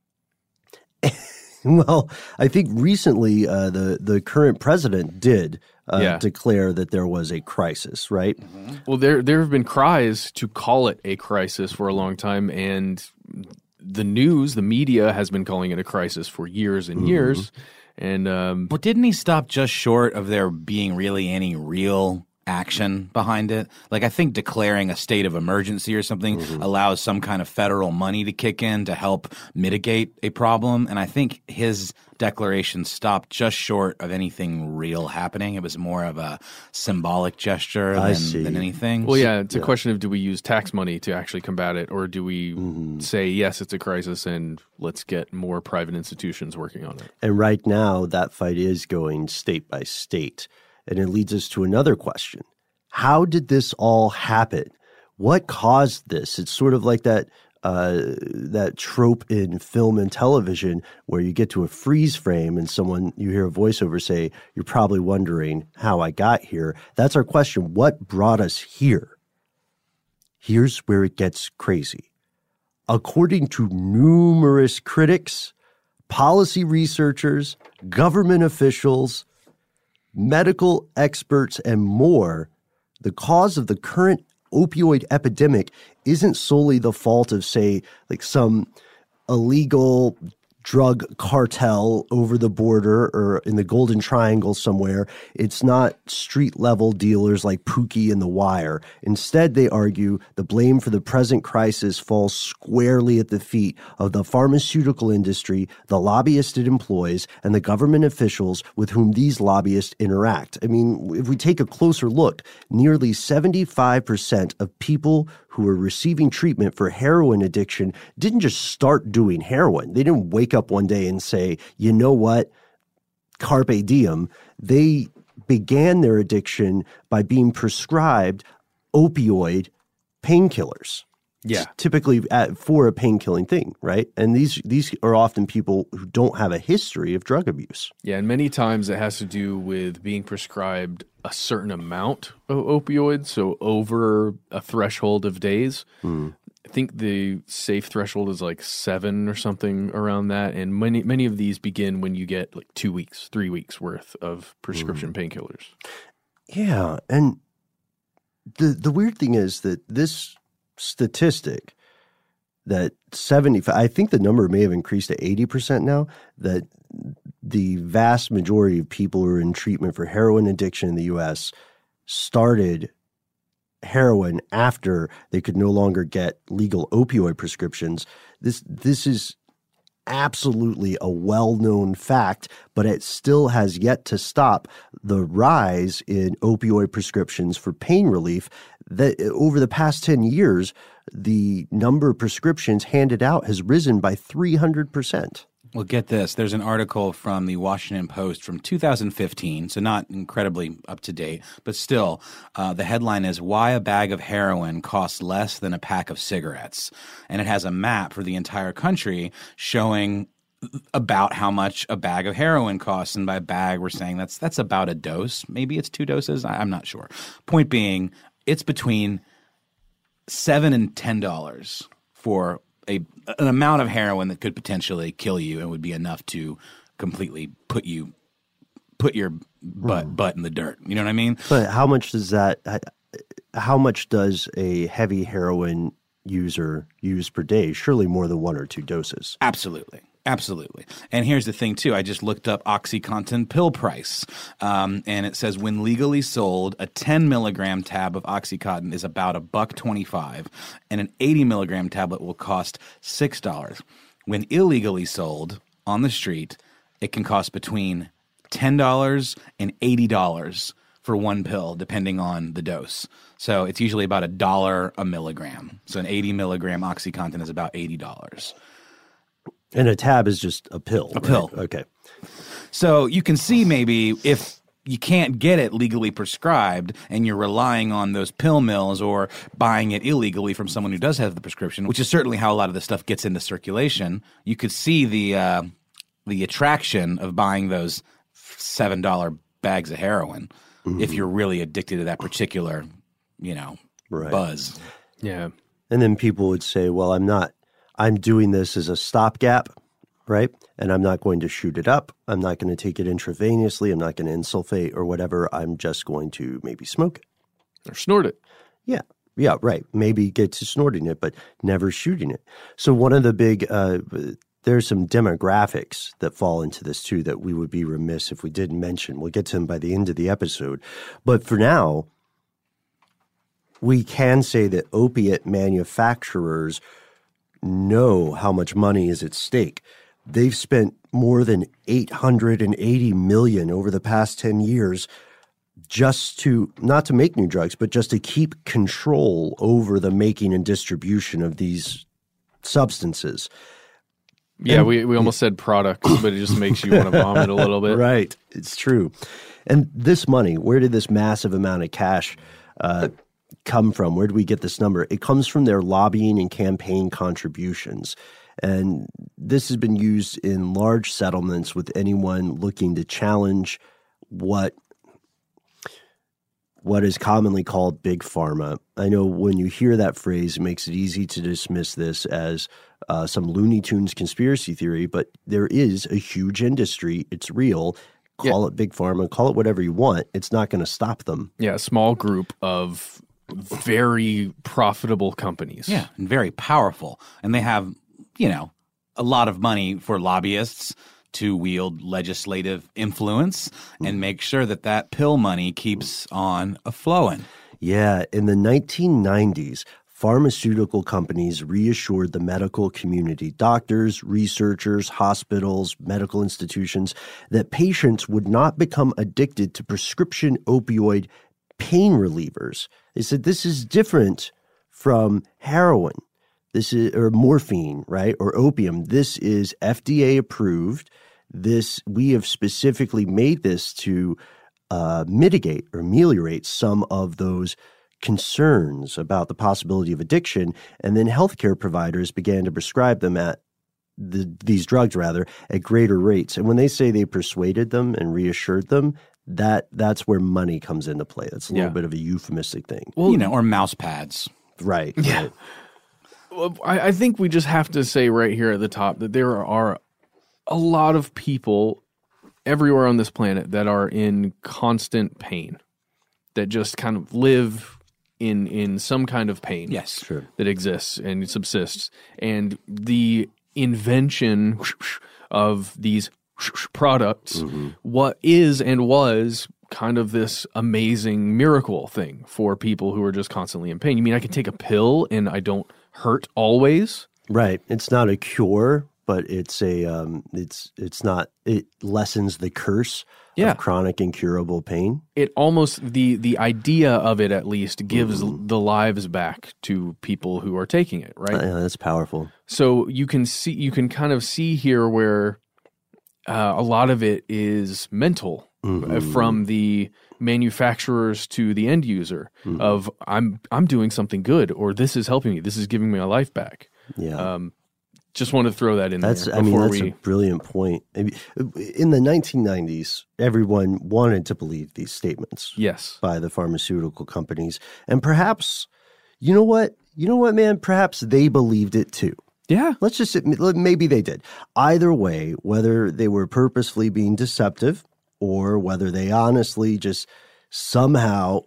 Well, I think recently uh, the, the current president did uh, yeah. declare that there was a crisis, right? Mm-hmm. Well, there there have been cries to call it a crisis for a long time, and the news, the media has been calling it a crisis for years and mm-hmm. years. And um, well, didn't he stop just short of there being really any real action behind it? Like, I think declaring a state of emergency or something mm-hmm. allows some kind of federal money to kick in to help mitigate a problem. And I think his declaration stopped just short of anything real happening. It was more of a symbolic gesture than, than anything. Well, yeah, it's a yeah. question of do we use tax money to actually combat it, or do we mm-hmm. say, yes, it's a crisis and let's get more private institutions working on it? And right now, that fight is going state by state. And it leads us to another question. How did this all happen? What caused this? It's sort of like that uh, that trope in film and television where you get to a freeze frame and someone, you hear a voiceover say, you're probably wondering how I got here. That's our question. What brought us here? Here's where it gets crazy. According to numerous critics, policy researchers, government officials, medical experts, and more, the cause of the current opioid epidemic isn't solely the fault of, say, like some illegal drug cartel over the border or in the Golden Triangle somewhere. It's not street-level dealers like Pookie and The Wire. Instead, they argue the blame for the present crisis falls squarely at the feet of the pharmaceutical industry, the lobbyists it employs, and the government officials with whom these lobbyists interact. I mean, if we take a closer look, nearly seventy-five percent of people who are receiving treatment for heroin addiction didn't just start doing heroin. They didn't wake up one day and say, you know what, carpe diem. They began their addiction by being prescribed opioid painkillers. Yeah. t- typically at, for a pain-killing thing, right? And these these are often people who don't have a history of drug abuse. Yeah, and many times it has to do with being prescribed a certain amount of opioids, so over a threshold of days. Hmm. I think the safe threshold is like seven or something around that, and many many of these begin when you get like two weeks, three weeks worth of prescription mm. painkillers. Yeah, and the the weird thing is that this statistic that seventy-five, I think the number may have increased to eighty percent now, that the vast majority of people who are in treatment for heroin addiction in the U S started heroin after they could no longer get legal opioid prescriptions. This this is absolutely a well-known fact, but it still has yet to stop the rise in opioid prescriptions for pain relief. That over the past ten years, the number of prescriptions handed out has risen by three hundred percent. Well, get this. There's an article from the Washington Post from two thousand fifteen, so not incredibly up to date, but still, uh, the headline is "Why a Bag of Heroin Costs Less Than a Pack of Cigarettes." And it has a map for the entire country showing about how much a bag of heroin costs. And by bag, we're saying that's that's about a dose. Maybe it's two doses. I, I'm not sure. Point being, it's between seven and ten dollars for a an amount of heroin that could potentially kill you and would be enough to completely put you put your butt mm. butt in the dirt. You know what I mean? But how much does that? How much does a heavy heroin user use per day? Surely more than one or two doses. Absolutely. Absolutely. And here's the thing, too. I just looked up OxyContin pill price, um, and it says when legally sold, a ten milligram tab of OxyContin is about a buck twenty-five, and an eighty milligram tablet will cost six dollars. When illegally sold on the street, it can cost between ten dollars and eighty dollars for one pill, depending on the dose. So it's usually about a dollar a milligram. So an eighty milligram OxyContin is about eighty dollars. And a tab is just a pill. A right? pill. Okay. So you can see maybe if you can't get it legally prescribed and you're relying on those pill mills or buying it illegally from someone who does have the prescription, which is certainly how a lot of this stuff gets into circulation, you could see the uh, the attraction of buying those seven dollar bags of heroin mm-hmm. if you're really addicted to that particular, you know, right. buzz. Yeah. And then people would say, well, I'm not. I'm doing this as a stopgap, right? And I'm not going to shoot it up. I'm not going to take it intravenously. I'm not going to insulfate or whatever. I'm just going to maybe smoke it. Or snort it. Yeah. Yeah, right. Maybe get to snorting it, but never shooting it. So one of the big uh, – there's some demographics that fall into this too that we would be remiss if we didn't mention. We'll get to them by the end of the episode. But for now, we can say that opiate manufacturers – know how much money is at stake. They've spent more than eight hundred eighty million dollars over the past ten years just to, not to make new drugs, but just to keep control over the making and distribution of these substances. Yeah, and, we, we almost said products, but it just makes you want to vomit a little bit. Right. It's true. And this money, where did this massive amount of cash uh, come from? Where do we get this number? It comes from their lobbying and campaign contributions. And this has been used in large settlements with anyone looking to challenge what what is commonly called big pharma. I know when you hear that phrase, it makes it easy to dismiss this as uh, some Looney Tunes conspiracy theory, but there is a huge industry. It's real. Call yeah. it big pharma, call it whatever you want. It's not going to stop them. Yeah, a small group of very profitable companies. Yeah, and very powerful. And they have, you know, a lot of money for lobbyists to wield legislative influence and make sure that that pill money keeps on a-flowing. Yeah, in the nineteen nineties, pharmaceutical companies reassured the medical community, doctors, researchers, hospitals, medical institutions, that patients would not become addicted to prescription opioid pain relievers. They said this is different from heroin, this is or morphine, right, or opium. This is F D A approved. This we have specifically made this to uh, mitigate or ameliorate some of those concerns about the possibility of addiction, and then healthcare providers began to prescribe them at the, these drugs rather at greater rates. And when they say they persuaded them and reassured them, that that's where money comes into play. That's a little Yeah. bit of a euphemistic thing. Well, you know, or mouse pads. Right. Yeah. Right. Well, I, I think we just have to say right here at the top that there are a lot of people everywhere on this planet that are in constant pain, that just kind of live in in some kind of pain. Yes, sure. That exists and subsists. And the invention of these products, Mm-hmm. what is and was kind of this amazing miracle thing for people who are just constantly in pain. You mean I can take a pill and I don't hurt always? Right. It's not a cure, but it's a um, it's it's not it lessens the curse Yeah. of chronic incurable pain. It almost the the idea of it at least gives Mm-hmm. the lives back to people who are taking it, right? Yeah, that's powerful. So you can see you can kind of see here where uh, a lot of it is mental, Mm-hmm. uh, from the manufacturers to the end user Mm-hmm. of I'm I'm doing something good, or this is helping me, this is giving me my life back. Yeah. Um, just want to throw that in That's, there I mean, before that's we. a brilliant point. In the nineteen nineties, everyone wanted to believe these statements Yes. by the pharmaceutical companies. And perhaps, you know what? You know what, man? Perhaps they believed it too. Yeah. Let's just admit, maybe they did. Either way, whether they were purposefully being deceptive or whether they honestly just somehow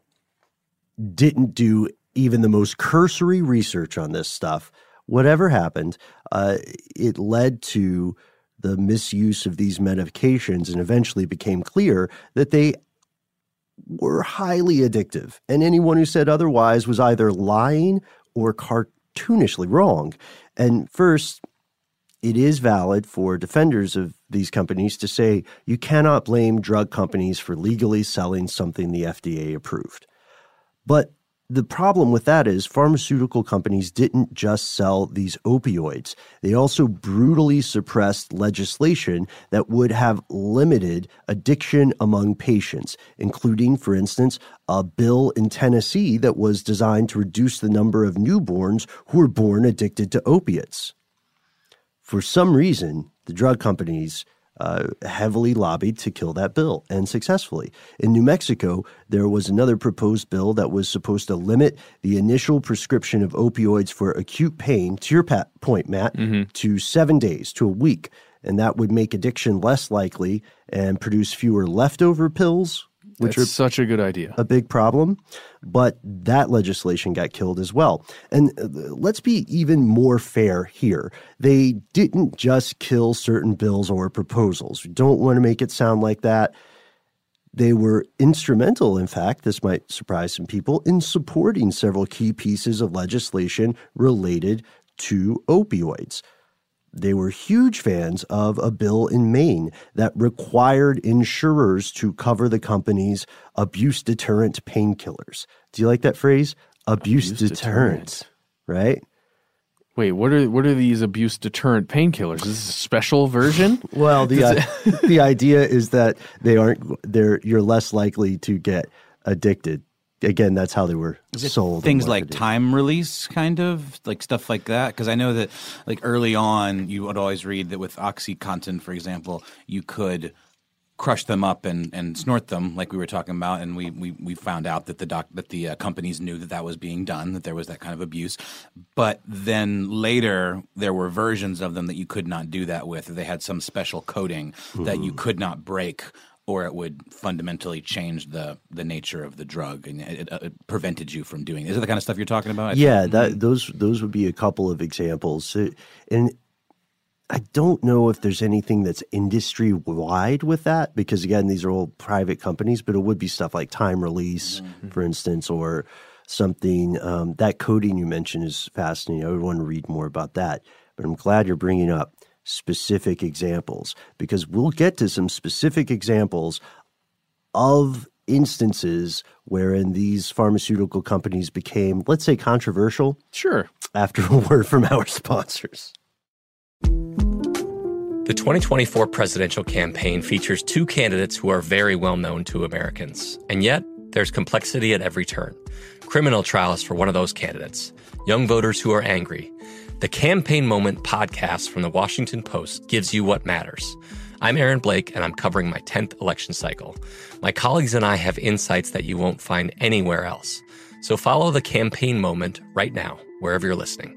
didn't do even the most cursory research on this stuff, whatever happened, uh, it led to the misuse of these medications, and eventually became clear that they were highly addictive. And anyone who said otherwise was either lying or cartoonishly wrong. And first, it is valid for defenders of these companies to say you cannot blame drug companies for legally selling something the F D A approved. But the problem with that is pharmaceutical companies didn't just sell these opioids. They also brutally suppressed legislation that would have limited addiction among patients, including, for instance, a bill in Tennessee that was designed to reduce the number of newborns who were born addicted to opiates. For some reason, the drug companies Uh, heavily lobbied to kill that bill, and successfully. In New Mexico, there was another proposed bill that was supposed to limit the initial prescription of opioids for acute pain, to your pat- point, Matt, Mm-hmm. to seven days, to a week. And that would make addiction less likely and produce fewer leftover pills, which That's are such a good idea. a big problem. But that legislation got killed as well. And uh, let's be even more fair here. They didn't just kill certain bills or proposals. We don't want to make it sound like that. They were instrumental, in fact, this might surprise some people, in supporting several key pieces of legislation related to opioids. They were huge fans of a bill in Maine that required insurers to cover the company's abuse deterrent painkillers. Do you like that phrase? Abuse, Abuse deterrent, deterrent. right? Wait, what are what are these abuse deterrent painkillers? Is this a special version? Well, the uh, the idea is that they aren't they're you're less likely to get addicted. Again, that's how they were sold. Things and like marketed. time release, kind of like stuff like that. Because I know that, like early on, you would always read that with OxyContin, for example, you could crush them up and, and snort them, like we were talking about. And we we, we found out that the doc that the uh, companies knew that that was being done, that there was that kind of abuse. But then later, there were versions of them that you could not do that with. They had some special coating mm-hmm. that you could not break, or it would fundamentally change the the nature of the drug, and it, it, it prevented you from doing it. Is that the kind of stuff you're talking about? I yeah, think? that those those would be a couple of examples. Uh, and I don't know if there's anything that's industry-wide with that, because, again, these are all private companies, but it would be stuff like time release, mm-hmm. for instance, or something. Um, that coding you mentioned is fascinating. I would want to read more about that. But I'm glad you're bringing up specific examples, because we'll get to some specific examples of instances wherein these pharmaceutical companies became, let's say, controversial. Sure. After a word from our sponsors. The twenty twenty-four presidential campaign features two candidates who are very well known to Americans. And yet, There's complexity at every turn. Criminal trials for one of those candidates. Young voters who are angry. The Campaign Moment podcast from the Washington Post gives you what matters. I'm Aaron Blake, and I'm covering my tenth election cycle. My colleagues and I have insights that you won't find anywhere else. So follow the Campaign Moment right now, wherever you're listening.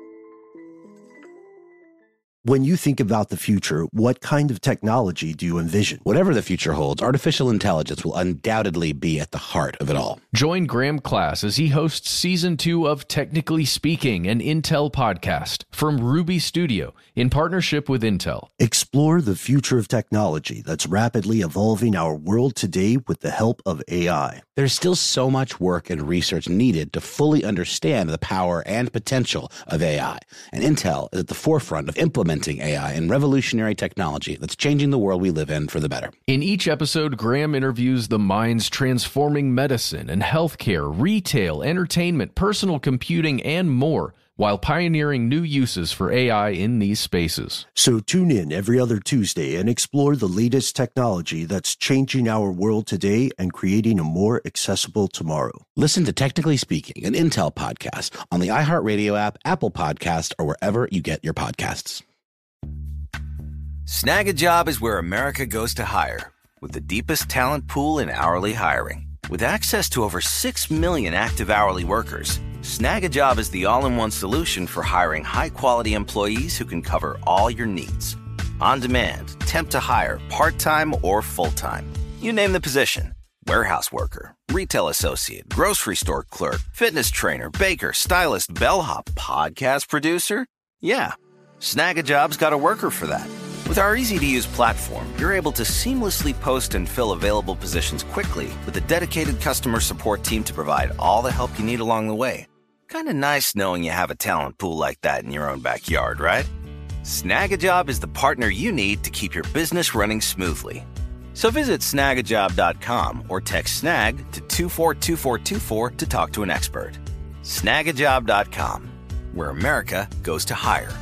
When you think about the future, what kind of technology do you envision? Whatever the future holds, artificial intelligence will undoubtedly be at the heart of it all. Join Graham Class as he hosts season two of Technically Speaking, an Intel podcast from Ruby Studio in partnership with Intel. Explore the future of technology that's rapidly evolving our world today with the help of A I. There's still so much work and research needed to fully understand the power and potential of A I. And Intel is at the forefront of implementing A I and revolutionary technology that's changing the world we live in for the better. In each episode, Graham interviews the minds transforming medicine and healthcare, retail, entertainment, personal computing, and more, while pioneering new uses for A I in these spaces. So tune in every other Tuesday and explore the latest technology that's changing our world today and creating a more accessible tomorrow. Listen to Technically Speaking, an Intel podcast on the iHeartRadio app, Apple Podcast, or wherever you get your podcasts. Snag a Job is where America goes to hire, with the deepest talent pool in hourly hiring. With access to over six million active hourly workers, Snag a Job is the all-in-one solution for hiring high-quality employees who can cover all your needs. On demand, temp to hire, part-time or full-time. You name the position. Warehouse worker, retail associate, grocery store clerk, fitness trainer, baker, stylist, bellhop, podcast producer. Yeah, Snag a Job's got a worker for that. With our easy-to-use platform, you're able to seamlessly post and fill available positions quickly with a dedicated customer support team to provide all the help you need along the way. Kind of nice knowing you have a talent pool like that in your own backyard, right? Snag a Job is the partner you need to keep your business running smoothly. So visit snag a job dot com or text SNAG to two four two four two four to talk to an expert. snag a job dot com, where America goes to hire.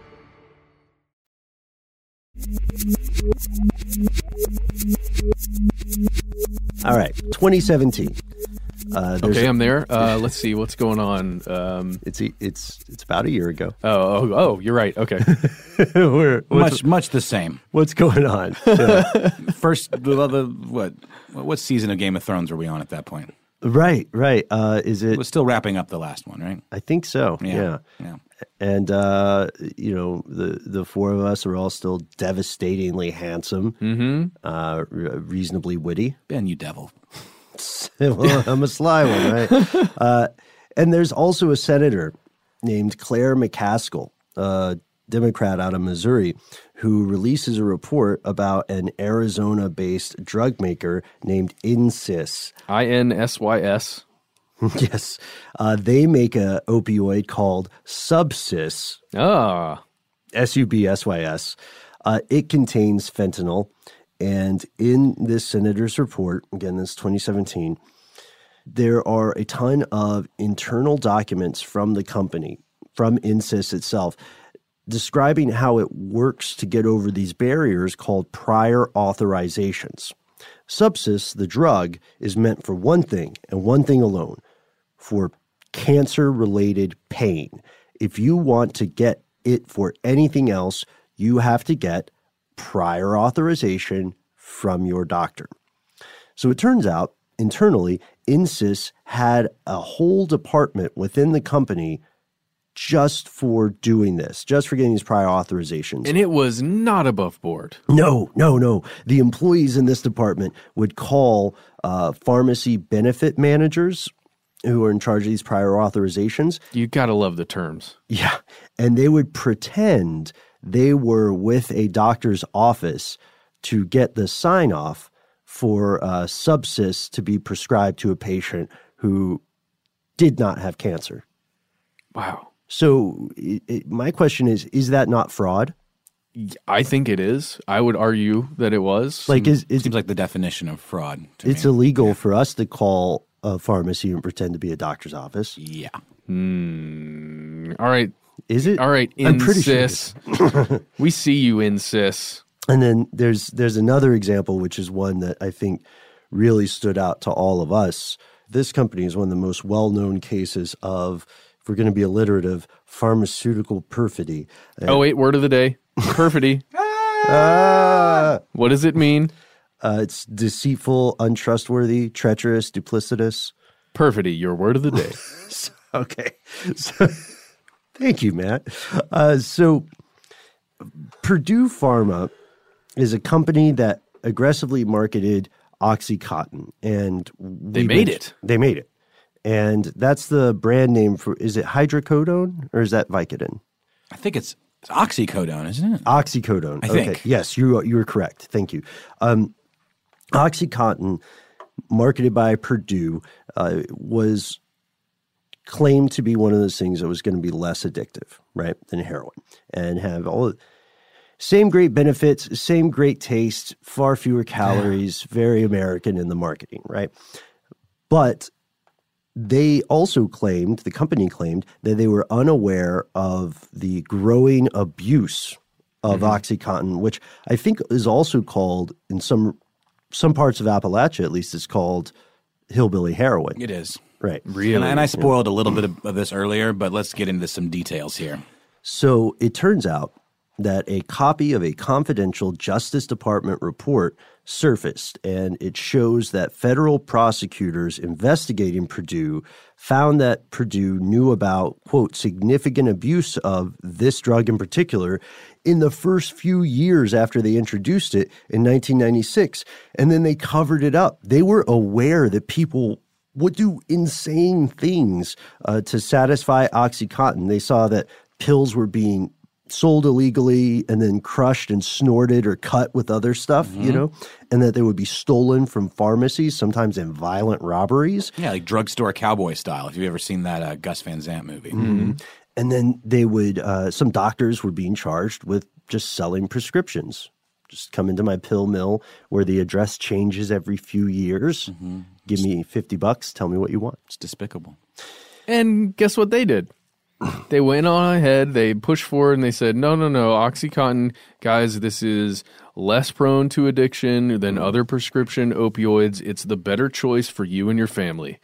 All right, twenty seventeen. Uh, okay, I'm there. Uh, let's see what's going on. Um, it's it's it's about a year ago. Oh, oh, oh you're right. Okay, We're, much much the same. What's going on? Yeah. First, the, the, what what season of Game of Thrones are we on at that point? Right, right. Uh, is it? We're still wrapping up the last one, right? I think so. Yeah, yeah. yeah. And uh, you know, the the four of us are all still devastatingly handsome, mm-hmm. uh, re- reasonably witty. Ben, you devil. Well, I'm a sly one, right? uh, and there's also a senator named Claire McCaskill, a Democrat out of Missouri, who releases a report about an Arizona-based drug maker named Insys. I N S Y S. Yes. Uh, they make a opioid called Subsys. Ah. S U B S Y S. Uh, it contains fentanyl. And in this senator's report, again, this is twenty seventeen, there are a ton of internal documents from the company, from Insys itself, describing how it works to get over these barriers called prior authorizations. Subsys, the drug, is meant for one thing and one thing alone, for cancer-related pain. If you want to get it for anything else, you have to get prior authorization from your doctor. So it turns out, internally, Insys had a whole department within the company just for doing this, just for getting these prior authorizations. And it was not above board. No, no, no. The employees in this department would call uh, pharmacy benefit managers who are in charge of these prior authorizations. You got to love the terms. Yeah. And they would pretend they were with a doctor's office to get the sign-off for uh, Subsys to be prescribed to a patient who did not have cancer. Wow. So it, it, my question is, is that not fraud? I think it is. I would argue that it was. Like, is, is Seems like the definition of fraud to It's me. illegal yeah. for us to call a pharmacy and pretend to be a doctor's office. Yeah. Hmm. All right. Is it? All right, I'm pretty sure it Insys. We see you, Insys. And then there's there's another example, which is one that I think really stood out to all of us. This company is one of the most well-known cases of, if we're going to be alliterative, pharmaceutical perfidy. Oh, wait, word of the day. Perfidy. Ah! What does it mean? Uh, it's deceitful, untrustworthy, treacherous, duplicitous. Perfidy, your word of the day. Okay. So, thank you, Matt. Uh, so Purdue Pharma is a company that aggressively marketed OxyContin. And they made it. They made it. And that's the brand name for, is it hydrocodone or is that Vicodin? I think it's, it's oxycodone, isn't it? Oxycodone. I okay. think. Yes, you, you were correct. Thank you. Um, OxyContin, marketed by Purdue, uh, was claimed to be one of those things that was going to be less addictive, right, than heroin, and have all the same great benefits, same great taste, far fewer calories, very American in the marketing, right? But they also claimed, the company claimed, that they were unaware of the growing abuse of mm-hmm. OxyContin, which I think is also called, in some some parts of Appalachia at least, it's called hillbilly heroin. It is. Right. Really? And, and I spoiled yeah. a little bit of, of this earlier, but let's get into some details here. So it turns out that a copy of a confidential Justice Department report surfaced, and it shows that federal prosecutors investigating Purdue found that Purdue knew about, quote, significant abuse of this drug in particular in the first few years after they introduced it in nineteen ninety-six. And then they covered it up. They were aware that people would do insane things uh, to satisfy OxyContin. They saw that pills were being sold illegally and then crushed and snorted or cut with other stuff, mm-hmm. you know, and that they would be stolen from pharmacies, sometimes in violent robberies. Yeah, like drugstore cowboy style, if you've ever seen that uh, Gus Van Sant movie. Mm-hmm. And then they would, uh, some doctors were being charged with just selling prescriptions. Just come into my pill mill where the address changes every few years. Mm-hmm. Give me fifty bucks. Tell me what you want. It's despicable. And guess what they did? They went on ahead, they pushed forward, and they said, no, no, no, OxyContin, guys, this is less prone to addiction than other prescription opioids. It's the better choice for you and your family.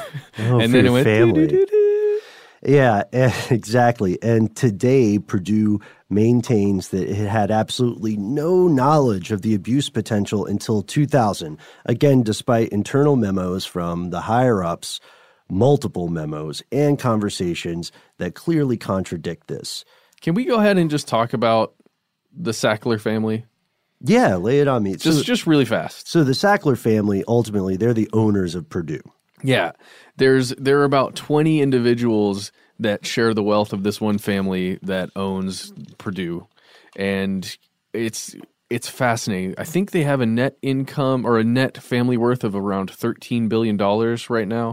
Oh, and for then your it went, family. doo-doo-doo-doo. Yeah, exactly. And today, Purdue maintains that it had absolutely no knowledge of the abuse potential until two thousand. Again, despite internal memos from the higher-ups, multiple memos and conversations that clearly contradict this. Can we go ahead and just talk about the Sackler family? Yeah, lay it on me. Just so, just really fast. So the Sackler family, ultimately, they're the owners of Purdue. Yeah. There's there are about twenty individuals that share the wealth of this one family that owns Purdue. And it's it's fascinating. I think they have a net income or a net family worth of around thirteen billion dollars right now.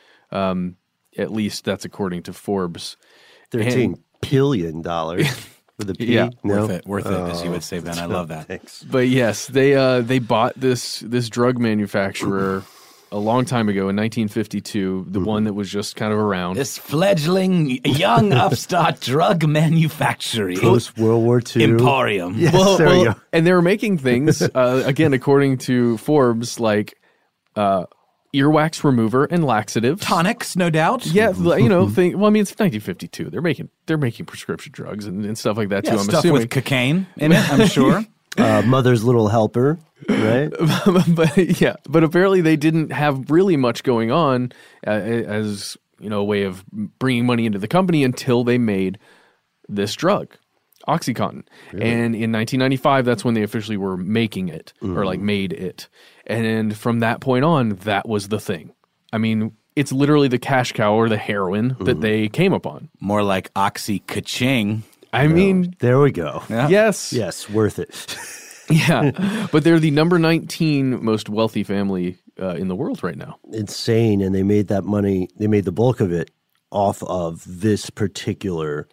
Um, at least that's according to Forbes. Thirteen billion dollars with a P. Yeah, no? worth it, worth oh, it, as you would say, Ben. I love that. Thanks. But yes, they uh, they bought this this drug manufacturer a long time ago in nineteen fifty-two. The mm-hmm. one that was just kind of around. This fledgling young upstart drug manufacturing post World War Two emporium. Yes, well, there well, you go. And they were making things uh, again according to Forbes like. Uh, Earwax remover and laxative tonics, no doubt. Yeah, you know. Think, well, I mean, it's nineteen fifty-two. They're making they're making prescription drugs and, and stuff like that yeah, too. I'm stuff assuming with cocaine in it. I'm sure. uh, Mother's Little Helper, right? But yeah, but apparently they didn't have really much going on uh, as you know a way of bringing money into the company until they made this drug, OxyContin. Really? And in nineteen ninety-five, that's when they officially were making it mm-hmm. or like made it. And from that point on, that was the thing. I mean, it's literally the cash cow or the heroin mm-hmm. that they came upon. More like oxy ka-ching. I no. mean, there we go. Yeah. Yes. Yes, worth it. Yeah. But they're the number nineteen most wealthy family uh, in the world right now. Insane. And they made that money, they made the bulk of it off of this particular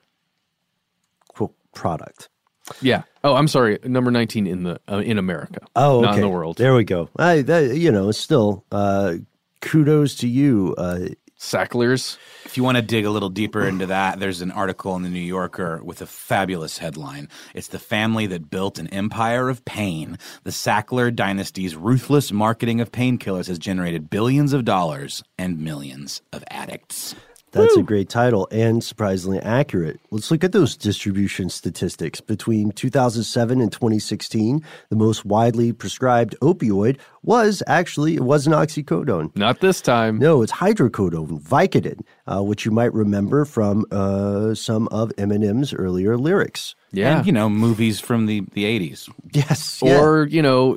quote, product. Yeah. Oh, I'm sorry. Number nineteen in the uh, in America. Oh, okay. Not in the world. There we go. I, that, you know, still, uh, kudos to you. Uh, Sacklers. If you want to dig a little deeper into that, there's an article in the New Yorker with a fabulous headline. It's the family that built an empire of pain. The Sackler dynasty's ruthless marketing of painkillers has generated billions of dollars and millions of addicts. That's Woo. a great title and surprisingly accurate. Let's look at those distribution statistics. Between two thousand seven and twenty sixteen, the most widely prescribed opioid was actually, it wasn't oxycodone. Not this time. No, it's hydrocodone, Vicodin, uh, which you might remember from uh, some of Eminem's earlier lyrics. Yeah. And, you know, movies from the, the eighties. Yes. Or, yeah. you know,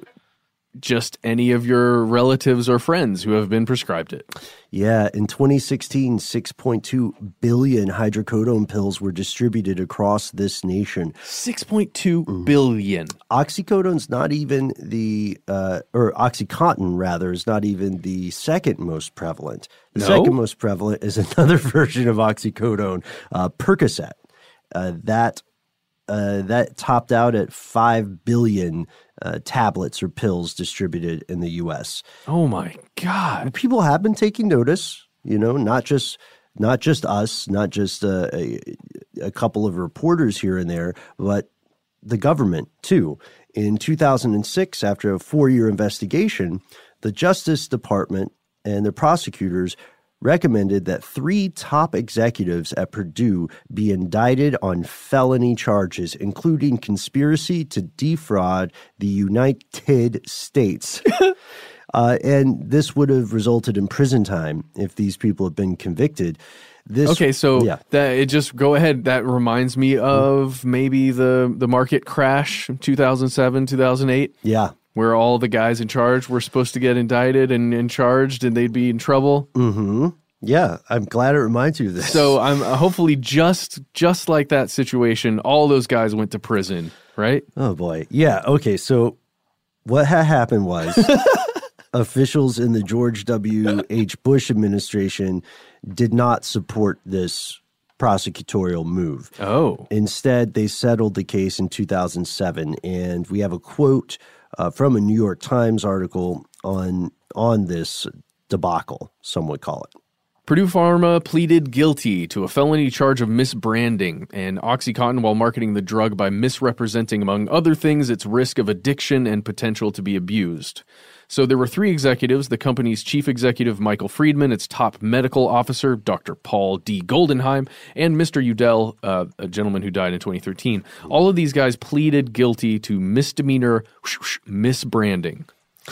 just any of your relatives or friends who have been prescribed it. Yeah, in twenty sixteen, six point two billion hydrocodone pills were distributed across this nation. six point two billion. Oxycodone's not even the, uh, or Oxycontin, rather, is not even the second most prevalent. The no? second most prevalent is another version of oxycodone, uh, Percocet. Uh, that uh, that topped out at five billion Uh, tablets or pills distributed in the U S. Oh my God! People have been taking notice. You know, not just not just us, not just uh, a, a couple of reporters here and there, but the government too. In two thousand six, after a four-year investigation, the Justice Department and the prosecutors recommended that three top executives at Purdue be indicted on felony charges, including conspiracy to defraud the United States. uh, and this would have resulted in prison time if these people had been convicted. This, okay, so yeah. that it just go ahead. That reminds me of maybe the, the market crash in two thousand seven, two thousand eight. Yeah. Where all the guys in charge were supposed to get indicted and, and charged, and they'd be in trouble. Mm-hmm. Yeah, I'm glad it reminds you of this. So I'm uh, hopefully just just like that situation, all those guys went to prison, right? Oh, boy. Yeah, okay, so what had happened was officials in the George W. H. Bush administration did not support this prosecutorial move. Oh. Instead, they settled the case in two thousand seven, and we have a quote uh, from a New York Times article on on this debacle, some would call it. Purdue Pharma pleaded guilty to a felony charge of misbranding and OxyContin while marketing the drug by misrepresenting, among other things, its risk of addiction and potential to be abused. So there were three executives, the company's chief executive, Michael Friedman, its top medical officer, Doctor Paul D. Goldenheim, and Mister Udell, uh, a gentleman who died in twenty thirteen. All of these guys pleaded guilty to misdemeanor misbranding.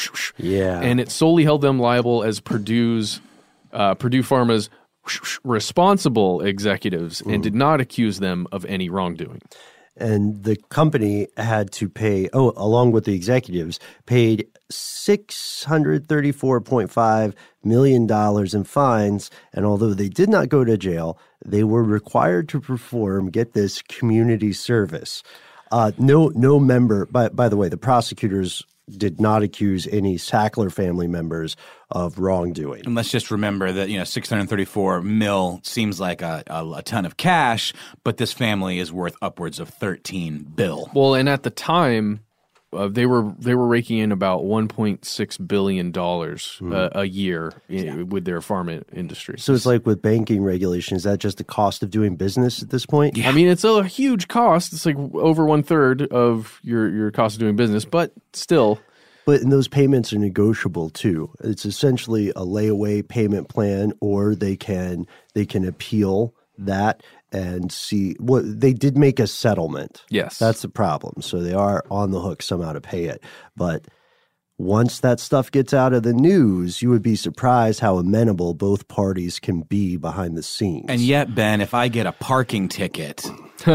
Yeah. And it solely held them liable as Purdue's Uh, Purdue Pharma's responsible executives and did not accuse them of any wrongdoing. And the company had to pay, oh, along with the executives, paid six hundred thirty-four point five million dollars in fines. And although they did not go to jail, they were required to perform, get this, community service. Uh, no no member, by, by the way, the prosecutors did not accuse any Sackler family members of wrongdoing. And let's just remember that, you know, six hundred thirty-four mil seems like a, a, a ton of cash, but this family is worth upwards of thirteen bill. Well, and at the time, uh, they were they were raking in about one point six billion dollars mm. uh, a year in, yeah. with their pharma industry. So it's like with banking regulation, is that just the cost of doing business at this point? Yeah. I mean, it's a huge cost. It's like over one third of your, your cost of doing business, but still. But and those payments are negotiable too. It's essentially a layaway payment plan, or they can they can appeal that and see what well, they did make a settlement. Yes, that's the problem. So they are on the hook somehow to pay it. But once that stuff gets out of the news, you would be surprised how amenable both parties can be behind the scenes. And yet, Ben, if I get a parking ticket,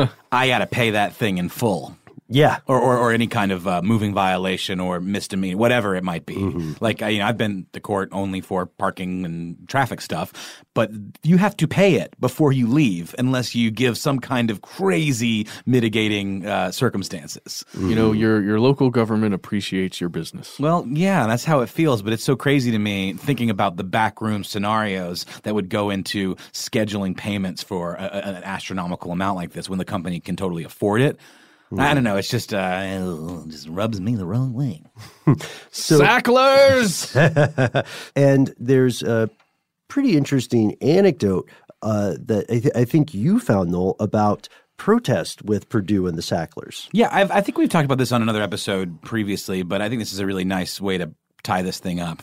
I got to pay that thing in full. Yeah. Or, or or any kind of uh, moving violation or misdemeanor, whatever it might be. Mm-hmm. Like, you know, I've been to court only for parking and traffic stuff, but you have to pay it before you leave unless you give some kind of crazy mitigating uh, circumstances. Mm-hmm. You know, your your local government appreciates your business. Well, yeah, that's how it feels, but it's so crazy to me thinking about the backroom scenarios that would go into scheduling payments for a, a, an astronomical amount like this when the company can totally afford it. I don't know. It's just uh, it just rubs me the wrong way. so, Sacklers! And there's uh, pretty interesting anecdote uh, that I, th- I think you found, Noel, about protest with Purdue and the Sacklers. Yeah, I've, I think we've talked about this on another episode previously, but I think this is a really nice way to tie this thing up.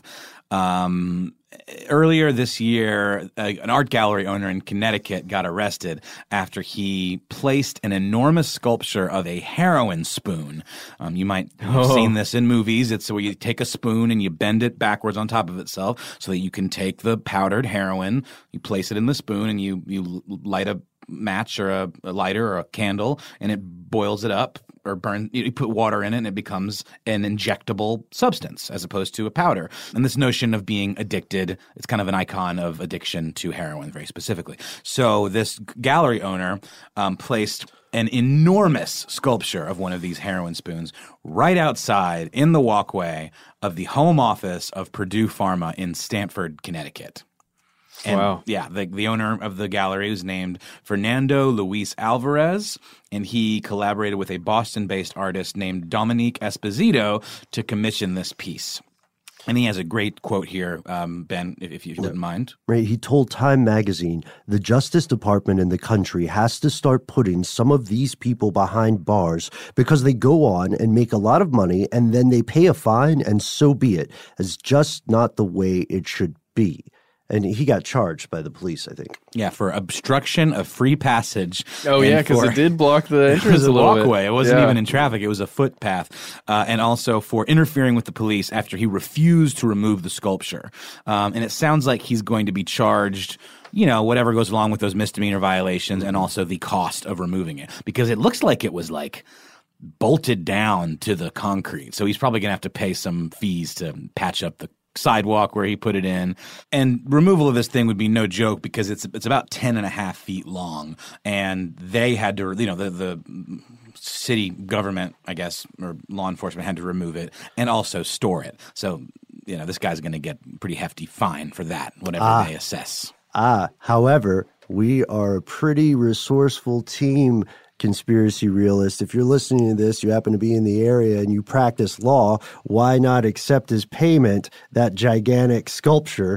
Um, earlier this year, a, an art gallery owner in Connecticut got arrested after he placed an enormous sculpture of a heroin spoon. Um, you might have Oh. seen this in movies. It's where you take a spoon and you bend it backwards on top of itself so that you can take the powdered heroin, you place it in the spoon, and you, you light a match or a, a lighter or a candle, and it boils it up or burn. You put water in it, and it becomes an injectable substance as opposed to a powder. And this notion of being addicted, it's kind of an icon of addiction to heroin, very specifically. So this gallery owner um, placed an enormous sculpture of one of these heroin spoons right outside in the walkway of the home office of Purdue Pharma in Stamford, Connecticut. And Wow. yeah, the, the owner of the gallery was named Fernando Luis Alvarez, and he collaborated with a Boston-based artist named Dominique Esposito to commission this piece. And he has a great quote here, um, Ben, if, if you wouldn't mind. Right. He told Time magazine, the Justice Department in the country has to start putting some of these people behind bars because they go on and make a lot of money and then they pay a fine, and so be it. It's just not the way it should be. And he got charged by the police, I think. Yeah, for obstruction of free passage. Oh, and yeah, because for- it did block the It entrance was a a little walkway. bit. It wasn't Yeah. even in traffic. It was a footpath. Uh, and also for interfering with the police after he refused to remove the sculpture. Um, and it sounds like he's going to be charged, you know, whatever goes along with those misdemeanor violations and also the cost of removing it. Because it looks like it was like bolted down to the concrete. So he's probably going to have to pay some fees to patch up the sidewalk where he put it in. And removal of this thing would be no joke because it's it's about ten and a half feet long. And they had to, you know, the, the city government, I guess, or law enforcement had to remove it and also store it. So, you know, this guy's going to get a pretty hefty fine for that, whatever Ah. they assess. Ah, however, we are a pretty resourceful team, conspiracy realist. If you're listening to this, you happen to be in the area and you practice law, why not accept as payment that gigantic sculpture,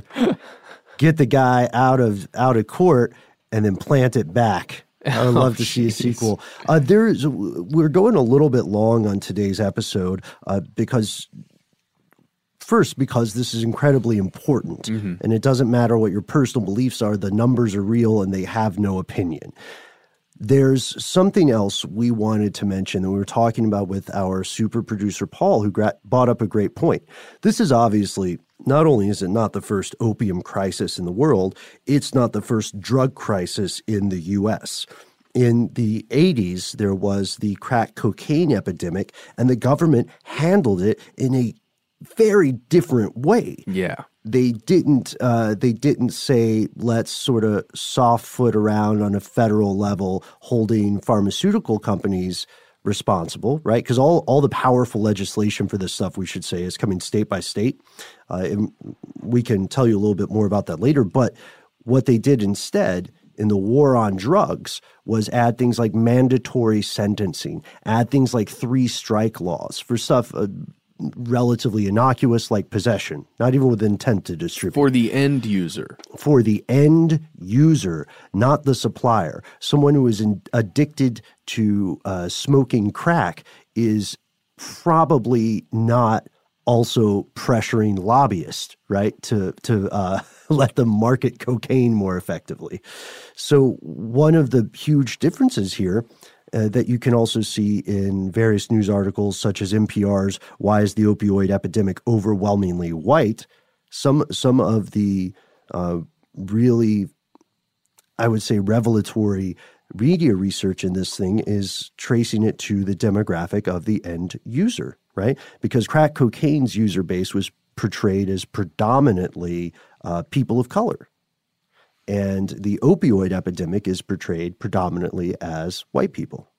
get the guy out of out of court, and then plant it back? I would love Oh, to see a geez. sequel. Uh, there's, we're going a little bit long on today's episode uh, because First, because this is incredibly important, Mm-hmm. and it doesn't matter what your personal beliefs are, the numbers are real and they have no opinion. There's something else we wanted to mention that we were talking about with our super producer, Paul, who gra- brought up a great point. This is obviously, not only is it not the first opium crisis in the world, it's not the first drug crisis in the U S. In the eighties, there was the crack cocaine epidemic, and the government handled it in a very different way. Yeah. They didn't. Uh, they didn't say let's sort of soft foot around on a federal level, holding pharmaceutical companies responsible, right? Because all all the powerful legislation for this stuff, we should say, is coming state by state. Uh, and we can tell you a little bit more about that later. But what they did instead in the war on drugs was add things like mandatory sentencing, add things like three strike laws for stuff uh, relatively innocuous like possession, not even with intent to distribute. For the end user. For the end user, not the supplier. Someone who is in, addicted to uh, smoking crack is probably not also pressuring lobbyists, right, to to uh, let them market cocaine more effectively. So one of the huge differences here Uh, that you can also see in various news articles such as N P R's Why is the Opioid Epidemic Overwhelmingly White? Some some of the uh, really, I would say, revelatory media research in this thing is tracing it to the demographic of the end user, right? Because crack cocaine's user base was portrayed as predominantly uh, people of color. And the opioid epidemic is portrayed predominantly as white people.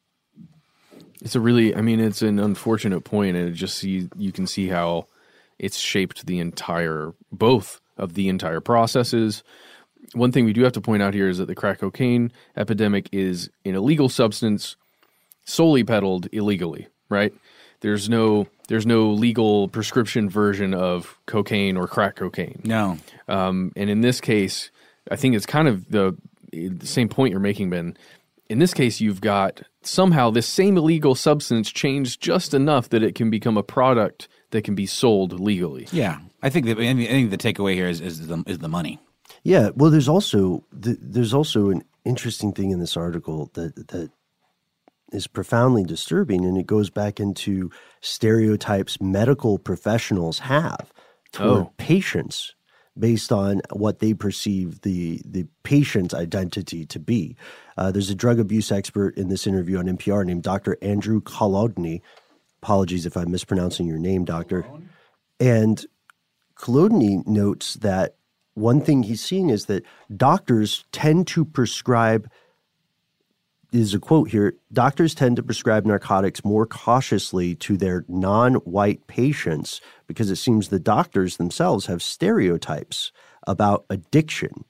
It's a really, I mean, it's an unfortunate point, and it just see you can see how it's shaped the entire, both of the entire processes. One thing we do have to point out here is that the crack cocaine epidemic is an illegal substance solely peddled illegally, right? there's no there's no legal prescription version of cocaine or crack cocaine. No. Um, and in this case, I think it's kind of the, the same point you're making, Ben. In this case, you've got somehow this same illegal substance changed just enough that it can become a product that can be sold legally. Yeah. I think, that, I think the takeaway here is, is, the, is the money. Yeah. Well, there's also the, there's also an interesting thing in this article that that is profoundly disturbing, and it goes back into stereotypes medical professionals have toward Oh. patients based on what they perceive the the patient's identity to be. Uh, there's a drug abuse expert in this interview on N P R named Doctor Andrew Kolodny. Apologies if I'm mispronouncing your name, doctor. And Kolodny notes that one thing he's seeing is that doctors tend to prescribe, is a quote here, doctors tend to prescribe narcotics more cautiously to their non-white patients because it seems the doctors themselves have stereotypes about addiction.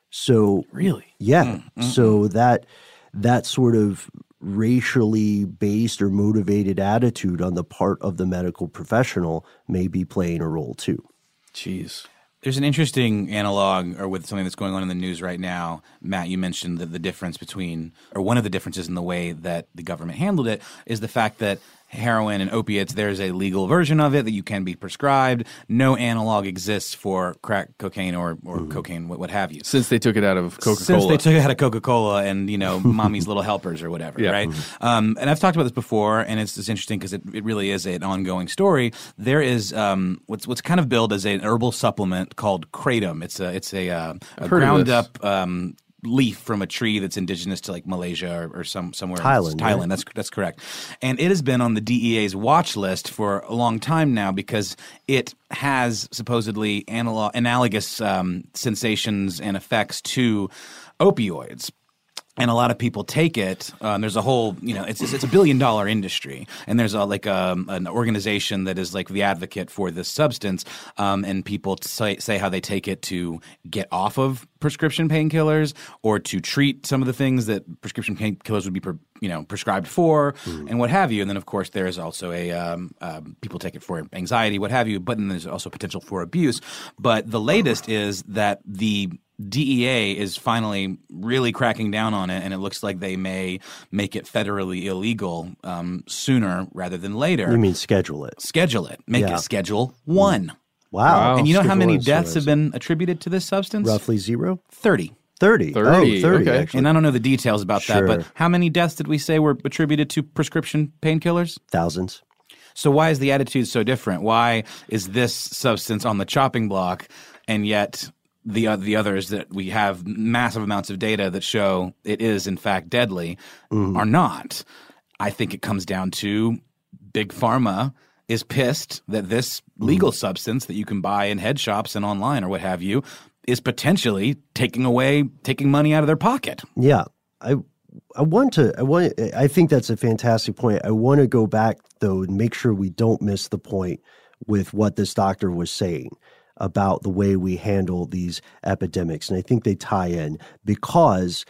So Really? yeah. Mm-hmm. So that that sort of racially based or motivated attitude on the part of the medical professional may be playing a role too. Jeez. There's an interesting analog or with something that's going on in the news right now. Matt, you mentioned that the difference between – or one of the differences in the way that the government handled it is the fact that heroin and opiates, there's a legal version of it that you can be prescribed. No analog exists for crack cocaine or, or mm-hmm. cocaine, what, what have you. Since they took it out of Coca-Cola. Since they took it out of Coca-Cola and, you know, Mommy's Little Helpers or whatever, Yeah. right? Mm-hmm. Um, and I've talked about this before, and it's, it's interesting because it, it really is an ongoing story. There is um, what's what's kind of billed as an herbal supplement called kratom. It's a it's a, uh, a ground up um, leaf from a tree that's indigenous to like Malaysia or, or some somewhere Thailand, Thailand. right? That's that's correct. And it has been on the D E A's watch list for a long time now because it has supposedly analog, analogous um, sensations and effects to opioids. And a lot of people take it. Um, there's a whole, you know, it's it's a billion dollar industry, and there's a like a, an organization that is like the advocate for this substance. Um, and people say say how they take it to get off of prescription painkillers or to treat some of the things that prescription painkillers would be, pre, you know, prescribed for, mm. and what have you. And then of course there's also a um, uh, people take it for anxiety, what have you. But then there's also potential for abuse. But the latest is that the D E A is finally really cracking down on it, and it looks like they may make it federally illegal um, sooner rather than later. You mean schedule it? Schedule it. Make Yeah. it Schedule one. Wow. And you know how Schedule many one, deaths so have been attributed to this substance? Roughly zero? thirty. thirty. thirty, Oh, thirty, okay. actually. And I don't know the details about Sure. that, but how many deaths did we say were attributed to prescription painkillers? Thousands. So why is the attitude so different? Why is this substance on the chopping block, and yet the uh, the others that we have massive amounts of data that show it is in fact deadly mm. are not? I think it comes down to Big Pharma is pissed that this legal mm. substance that you can buy in head shops and online or what have you is potentially taking away taking money out of their pocket. Yeah. I I want to I want I think that's a fantastic point. I want to go back though and make sure we don't miss the point with what this doctor was saying about the way we handle these epidemics. And I think they tie in because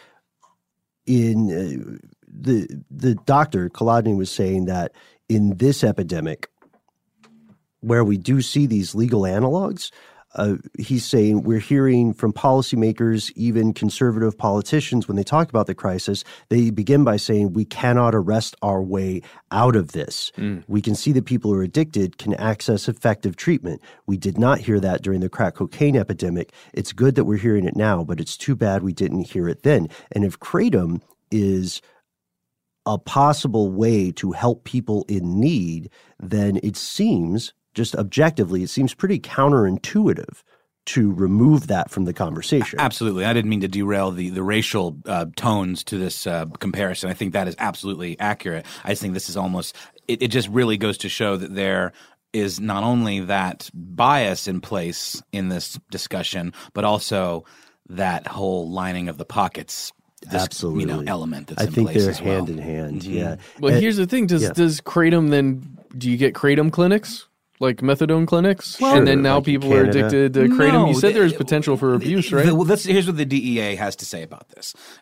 in uh, the the doctor, Kolodny, was saying that in this epidemic, where we do see these legal analogs, uh, he's saying we're hearing from policymakers, even conservative politicians, when they talk about the crisis, they begin by saying we cannot arrest our way out of this. Mm. We can see that people who are addicted can access effective treatment. We did not hear that during the crack cocaine epidemic. It's good that we're hearing it now, but it's too bad we didn't hear it then. And if kratom is a possible way to help people in need, then it seems, just objectively, it seems pretty counterintuitive to remove that from the conversation. Absolutely. I didn't mean to derail the, the racial uh, tones to this uh, comparison. I think that is absolutely accurate. I just think this is almost it, – it just really goes to show that there is not only that bias in place in this discussion, but also that whole lining of the pockets this, Absolutely. You know, element that's I in think place they're as well. hand in hand, Mm-hmm. yeah. Well, And- here's the thing. Does yeah. does kratom then – do you get kratom clinics? Like methadone clinics? Well, and then sure, now like in people are Canada. addicted to kratom. No, you said the- there's potential for abuse, right? The, well, that's, here's what the D E A has to say about this.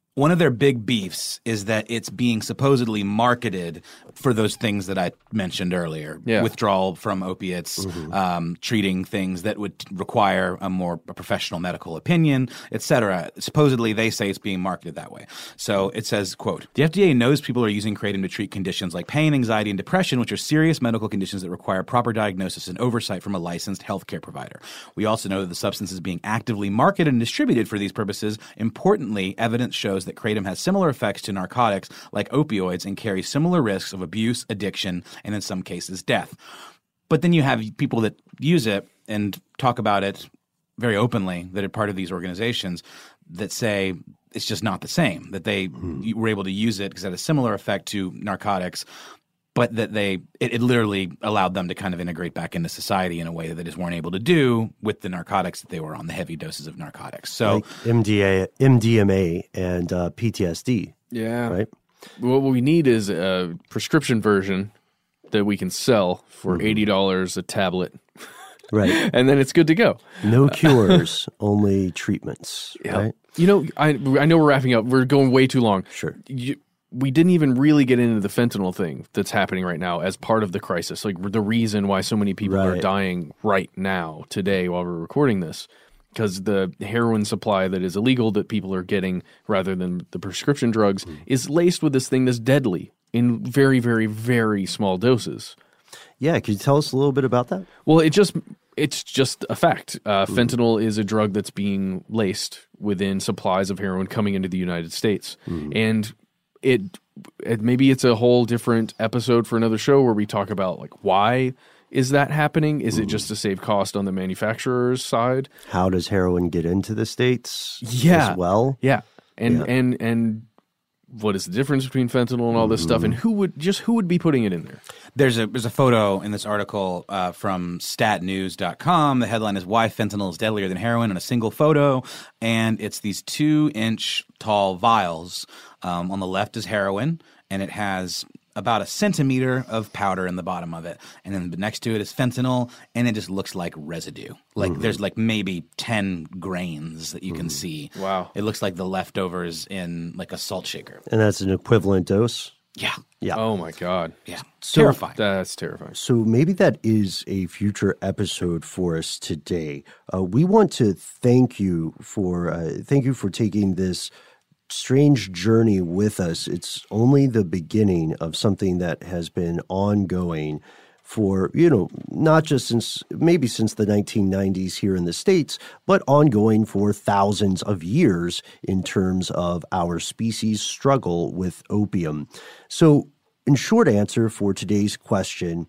One of their big beefs is that it's being supposedly marketed for those things that I mentioned earlier. Yeah. Withdrawal from opiates, Mm-hmm. um, treating things that would require a more a professional medical opinion, et cetera. Supposedly, they say it's being marketed that way. So it says, quote, the F D A knows people are using kratom to treat conditions like pain, anxiety, and depression, which are serious medical conditions that require proper diagnosis and oversight from a licensed healthcare provider. We also know that the substance is being actively marketed and distributed for these purposes. Importantly, evidence shows that kratom has similar effects to narcotics like opioids and carries similar risks of abuse, addiction, and in some cases death. But then you have people that use it and talk about it very openly that are part of these organizations that say it's just not the same, that they mm. were able to use it because it had a similar effect to narcotics, but that they it, it literally allowed them to kind of integrate back into society in a way that they just weren't able to do with the narcotics that they were on, the heavy doses of narcotics. So like M D A, M D M A and uh, P T S D. Yeah. Right? What we need is a prescription version that we can sell for mm-hmm. eighty dollars a tablet. Right. And then it's good to go. No cures, only treatments. Yeah. Right? You know, I I know we're wrapping up. We're going way too long. Sure. You, we didn't even really get into the fentanyl thing that's happening right now as part of the crisis. Like the reason why so many people right. are dying right now, today, while we're recording this. Because the heroin supply that is illegal that people are getting rather than the prescription drugs mm. is laced with this thing that's deadly in very, very, very small doses. Yeah, could you tell us a little bit about that? Well, it just it's just a fact. Uh, mm. Fentanyl is a drug that's being laced within supplies of heroin coming into the United States. Mm. And it, it maybe it's a whole different episode for another show where we talk about like why is that happening? Is mm. it just to save cost on the manufacturer's side? How does heroin get into the States yeah. as well? Yeah. And yeah. and and what is the difference between fentanyl and all this mm. stuff? And who would just who would be putting it in there? There's a there's a photo in this article uh, from stat news dot com. The headline is "Why Fentanyl is Deadlier Than Heroin" in a single photo, and it's these two inch tall vials. Um, on the left is heroin, and it has about a centimeter of powder in the bottom of it. And then next to it is fentanyl, and it just looks like residue. Like mm-hmm. there's like maybe ten grains that you mm-hmm. can see. Wow. It looks like the leftovers in like a salt shaker. And that's an equivalent dose? Yeah. Yeah. Oh my God. Yeah. So, terrifying. That's terrifying. So maybe that is a future episode for us today. Uh, we want to thank you for uh, thank you for taking this strange journey with us. It's only the beginning of something that has been ongoing for, you know, not just since maybe since the nineteen nineties here in the States, but ongoing for thousands of years in terms of our species' struggle with opium. So, in short answer for today's question,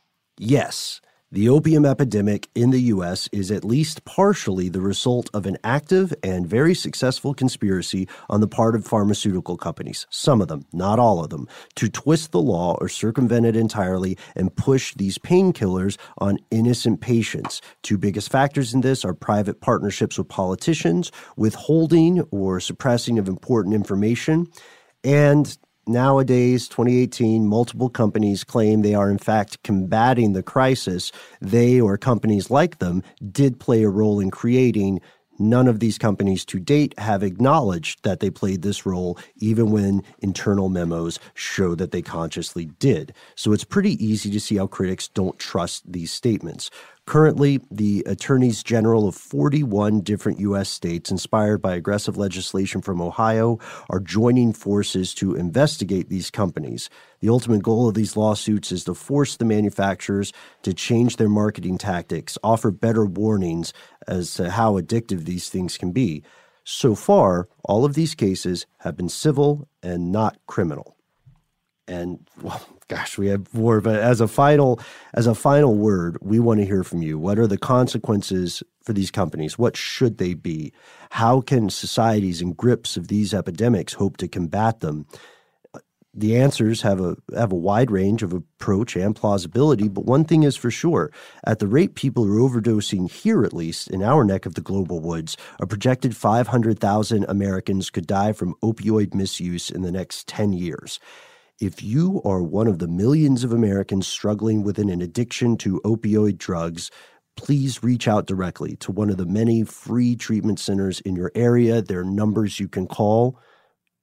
yes, the opium epidemic in the U S is at least partially the result of an active and very successful conspiracy on the part of pharmaceutical companies, some of them, not all of them, to twist the law or circumvent it entirely and push these painkillers on innocent patients. Two biggest factors in this are private partnerships with politicians, withholding or suppressing of important information, and nowadays, twenty eighteen, multiple companies claim they are in fact combating the crisis. They or companies like them did play a role in creating. None of these companies to date have acknowledged that they played this role, even when internal memos show that they consciously did. So it's pretty easy to see how critics don't trust these statements. Currently, the attorneys general of forty-one different U S states, inspired by aggressive legislation from Ohio, are joining forces to investigate these companies. The ultimate goal of these lawsuits is to force the manufacturers to change their marketing tactics, offer better warnings as to how addictive these things can be. So far, all of these cases have been civil and not criminal. And, well, gosh, we have more, but as a final, as a final word, we want to hear from you. What are the consequences for these companies? What should they be? How can societies in grips of these epidemics hope to combat them? The answers have a have a wide range of approach and plausibility, but one thing is for sure. At the rate people are overdosing here, at least, in our neck of the global woods, a projected five hundred thousand Americans could die from opioid misuse in the next ten years. If you are one of the millions of Americans struggling with an addiction to opioid drugs, please reach out directly to one of the many free treatment centers in your area. There are numbers you can call.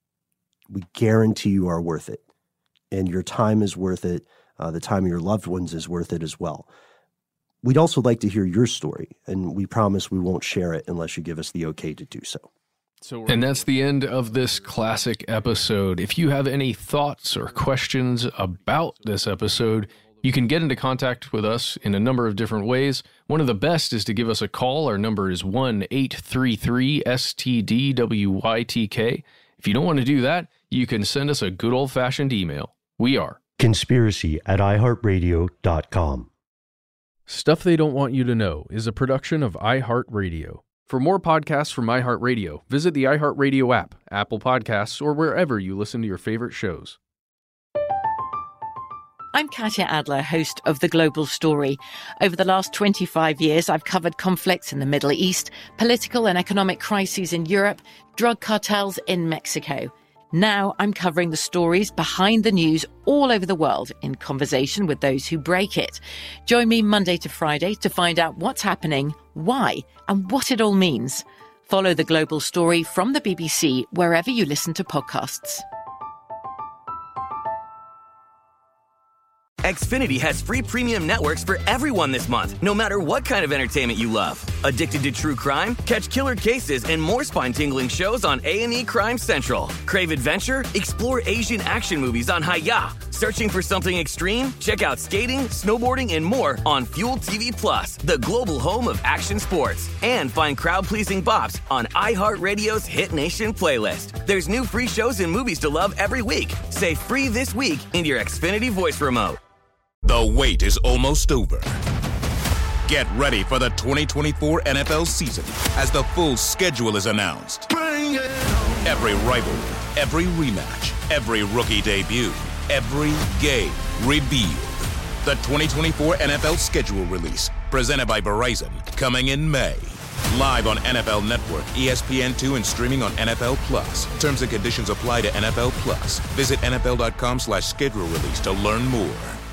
we guarantee you are worth it. And your time is worth it. Uh, the time of your loved ones is worth it as well. We'd also like to hear your story, and we promise we won't share it unless you give us the okay to do so. So and that's the end of this classic episode. If you have any thoughts or questions about this episode, you can get into contact with us in a number of different ways. One of the best is to give us a call. Our number is one eight three three S T D W Y T K. If you don't want to do that, you can send us a good old-fashioned email. We are conspiracy at i heart radio dot com. Stuff They Don't Want You to Know is a production of iHeartRadio. For more podcasts from iHeartRadio, visit the iHeartRadio app, Apple Podcasts, or wherever you listen to your favorite shows. I'm Katya Adler, host of The Global Story. Over the last twenty-five years, I've covered conflicts in the Middle East, political and economic crises in Europe, drug cartels in Mexico. Now I'm covering the stories behind the news all over the world in conversation with those who break it. Join me Monday to Friday to find out what's happening, why, and what it all means. Follow The Global Story from the B B C wherever you listen to podcasts. Xfinity has free premium networks for everyone this month, no matter what kind of entertainment you love. Addicted to true crime? Catch killer cases and more spine-tingling shows on A and E Crime Central. Crave adventure? Explore Asian action movies on Hi-Ya. Searching for something extreme? Check out skating, snowboarding, and more on Fuel T V Plus, the global home of action sports. And find crowd-pleasing bops on iHeartRadio's Hit Nation playlist. There's new free shows and movies to love every week. Say free this week in your Xfinity voice remote. The wait is almost over. Get ready for the twenty twenty-four N F L season as the full schedule is announced. Bring it on. Every rivalry, every rematch, every rookie debut, every game revealed. The twenty twenty-four N F L schedule release, presented by Verizon, coming in May. Live on N F L Network, E S P N two, and streaming on N F L Plus. Terms and conditions apply to N F L Plus. Visit N F L dot com slash schedule release to learn more.